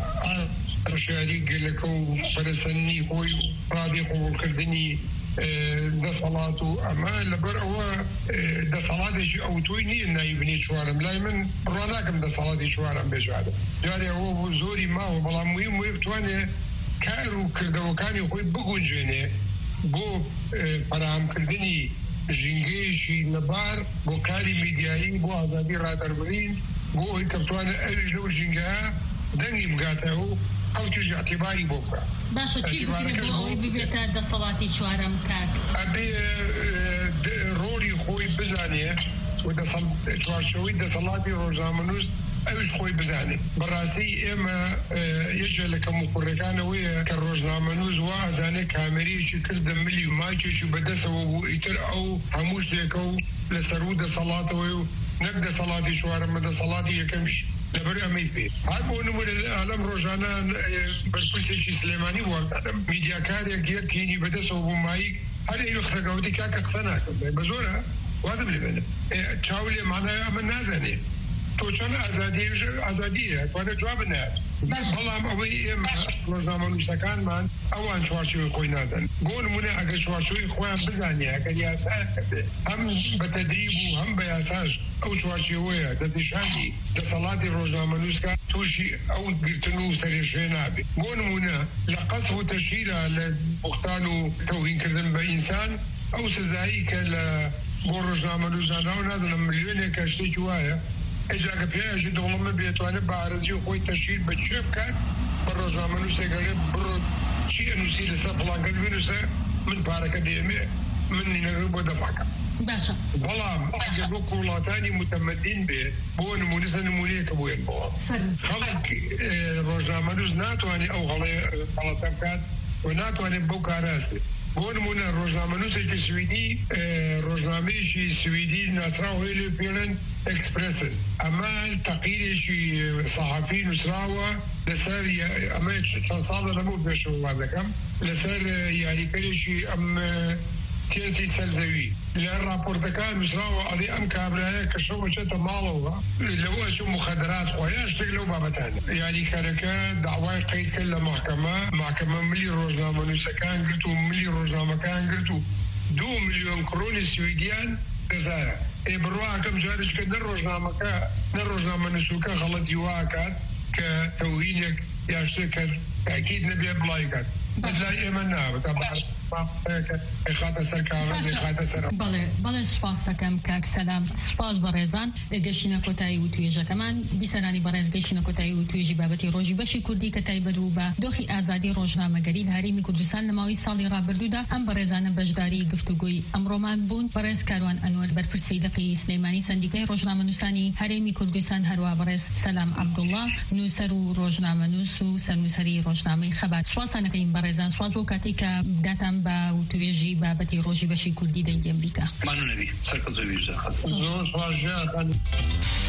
شاری گەلەکە و پەرەسەندنی خۆی و ڕادی قوبوڵکردنی دەسەڵات و ئەمە لەبەر ئەوە دەسەڵاتێکی ئەوتۆی نییە نایبنی چوارم لای من بڕۆ ناکەم دەسەڵاتی چوارم بێژادە جارێ ئەوە بۆ زۆری ماوە بەڵام مویم وێ بتوانێت کار و کردەوەکانی خۆی بگونجێنێ بۆ پەرامکردنی ژینگەیەکی لەبار بۆ کاری میدیایی بۆ ئازادی ڕادەربڕین بۆ ئەوی کە بتوانێت ئەویش لەو ژینگەیە دەنگی بگاتەوە و خەڵکیش ئەتیباری بۆ بکە باشە چی بکرێت بۆ ئەوی ببێتە دەسەڵاتی چوارەم کاک ئەبێ ڕۆڵی خۆی بزانێ و چوارچەوەی دەسەڵاتی ڕۆژنامە نووس ئەوش خۆی بزانێت بەڕاستی ئێمە یەکێ لە کەموکوڕەکانەوەیە کە ڕۆژنامە نووس وا ئەزانێت کامێرەیەکی کردە ملی و مایکێکی بەدەستەوە بوو ئیتر ئەو هەموو شتێکە و لەسەر و دەسەڵاتەوەی و نەک دەسەڵاتی چوارەمە دەسەڵاتی یەکەمیش لەبەر ئەمەی پێ هەر بۆ نمونە ئەلەم ڕۆژانە بەرپرسێکی سلێمانی وڵاتە میدیاکارێک یەکینی بەدەستەوە بوو مایک هەر ئەوی خرەگەوتی کاکە قسە ناکەم بە زۆرە وازم لێ بێنێ چاو لێ مانای ئەمە نازانێت تۆ چەند ئازادیە توانێت جواب نات بەڵام ئەوەی ئێمە ڕۆژنامە نووسەکانمان ئەوان چوارچێوەی خۆی نادەن بۆ نمونە ئەگەر چوارچێوەی خۆیان بزانێ ئەگەر یاسایان کردێ هەم بە تەدریب و هەم بە یاساش ئەو چوارچێوەیە دەستنیشانی دەسەڵاتی ڕۆژنامە نووسکە تووشی ئەو گرتن و سەرێشێ نابێت بۆ نمونە لە قەسف و تەشیرە لە بوختان و تەوهینکردن بە ئینسان ئەو سزایی کە لە بۆ ڕۆژنامە نووسدانراوە نازانم ملیۆنێکە شتێکی وایە ئەجاکە پێیژی دەوڵەمە بێتوانێت بە ئارەزی و خۆی تەشیر بە چێ بکات بە ڕۆژنامە نووسێگەڵێت بڕۆ چی ئەنووسی لەسەر فڵان کەس بنووسە من پارەکە دێمێ من نینەڕ بۆ دەفاکەم باشا بەڵام ئەگەر بۆ وڵاتانی متمدین بێ بۆ نمونەیەکە بووێن بۆ خەڵک ڕۆژنامەنووس ناتوانێت ئەو غەڵەتە بکات و ناتوانێت بەو کاراستێت. بۆ نمونە ڕۆژنامەنووسێکی سویدی ڕۆژنامەیەکی سویدی ناسراوە لێ پێڵێن ئەکسپرسن، ئەمە تەقیرێکی سەحافی نووسراوە لەسەر ئەمە چەند ساڵە لەمەوە پێشەوە وازەکەم لەسەر یاریکەرێکی ئەم کێسی سەرزەوی لە راپۆرتەکان نووسراوە ئەڵێ ئەم کابرایە کە شەو بچێتە ماڵەوە لەوە چ مخدرات خۆیان شتێک لەو بابەتانە. یاریکەرەکە داوای قەید کرد لە محکەمە ملی ڕۆژنامەنووسەکان گرت و ملی ڕۆژنامەکان گرت و 2 ملیۆن کڕۆنی سویدیان دەزایە. بڕواکەم جارێککە نە ڕۆژنامەکە نە ڕۆژنامەنووسەکە غەڵەتی واکات کە تەوهینێک یا شتێکە تاکید نەبێ بڵایکات بەزای ئێمە نابێت بەڵێ سوپاس دەکەم کاک سەلام، سوپاس بە ڕێزان گەشتینە کۆتایی و توێژەکەمان بیسەرانی بەڕێز گەشتینە کۆتایی و توێژی بابەتی ڕۆژی بەشی کوردی کە تایبەت و بە دۆخی ئازادی ڕۆژنامەگەری لە هەرێمی کوردستان لە ماوەی ساڵی ڕابردوودا ئەم بەڕێزانە بەشداری گفتوگۆی ئەمڕۆمان بوون. بەڕێز کاروان ئەنوەر بەرپرسی دقی سلەیمانی سەندیکای ڕۆژنامەنووسانی هەرێمی کوردستان، هەروە بەڕێز سەلام عەبدوڵڵا نووسەر و ڕۆژنامەنووس و سەرنووسەری ڕۆژنامەی خەبات. سوپاسانەکەین بەڕێزان، سوپاس بۆ کاتێک کە داتان بە توێژی بابەتی ڕۆژی بەشی کوردی دەنگی ئەمریکا. مانو نەبی سەرکە زۆر زۆر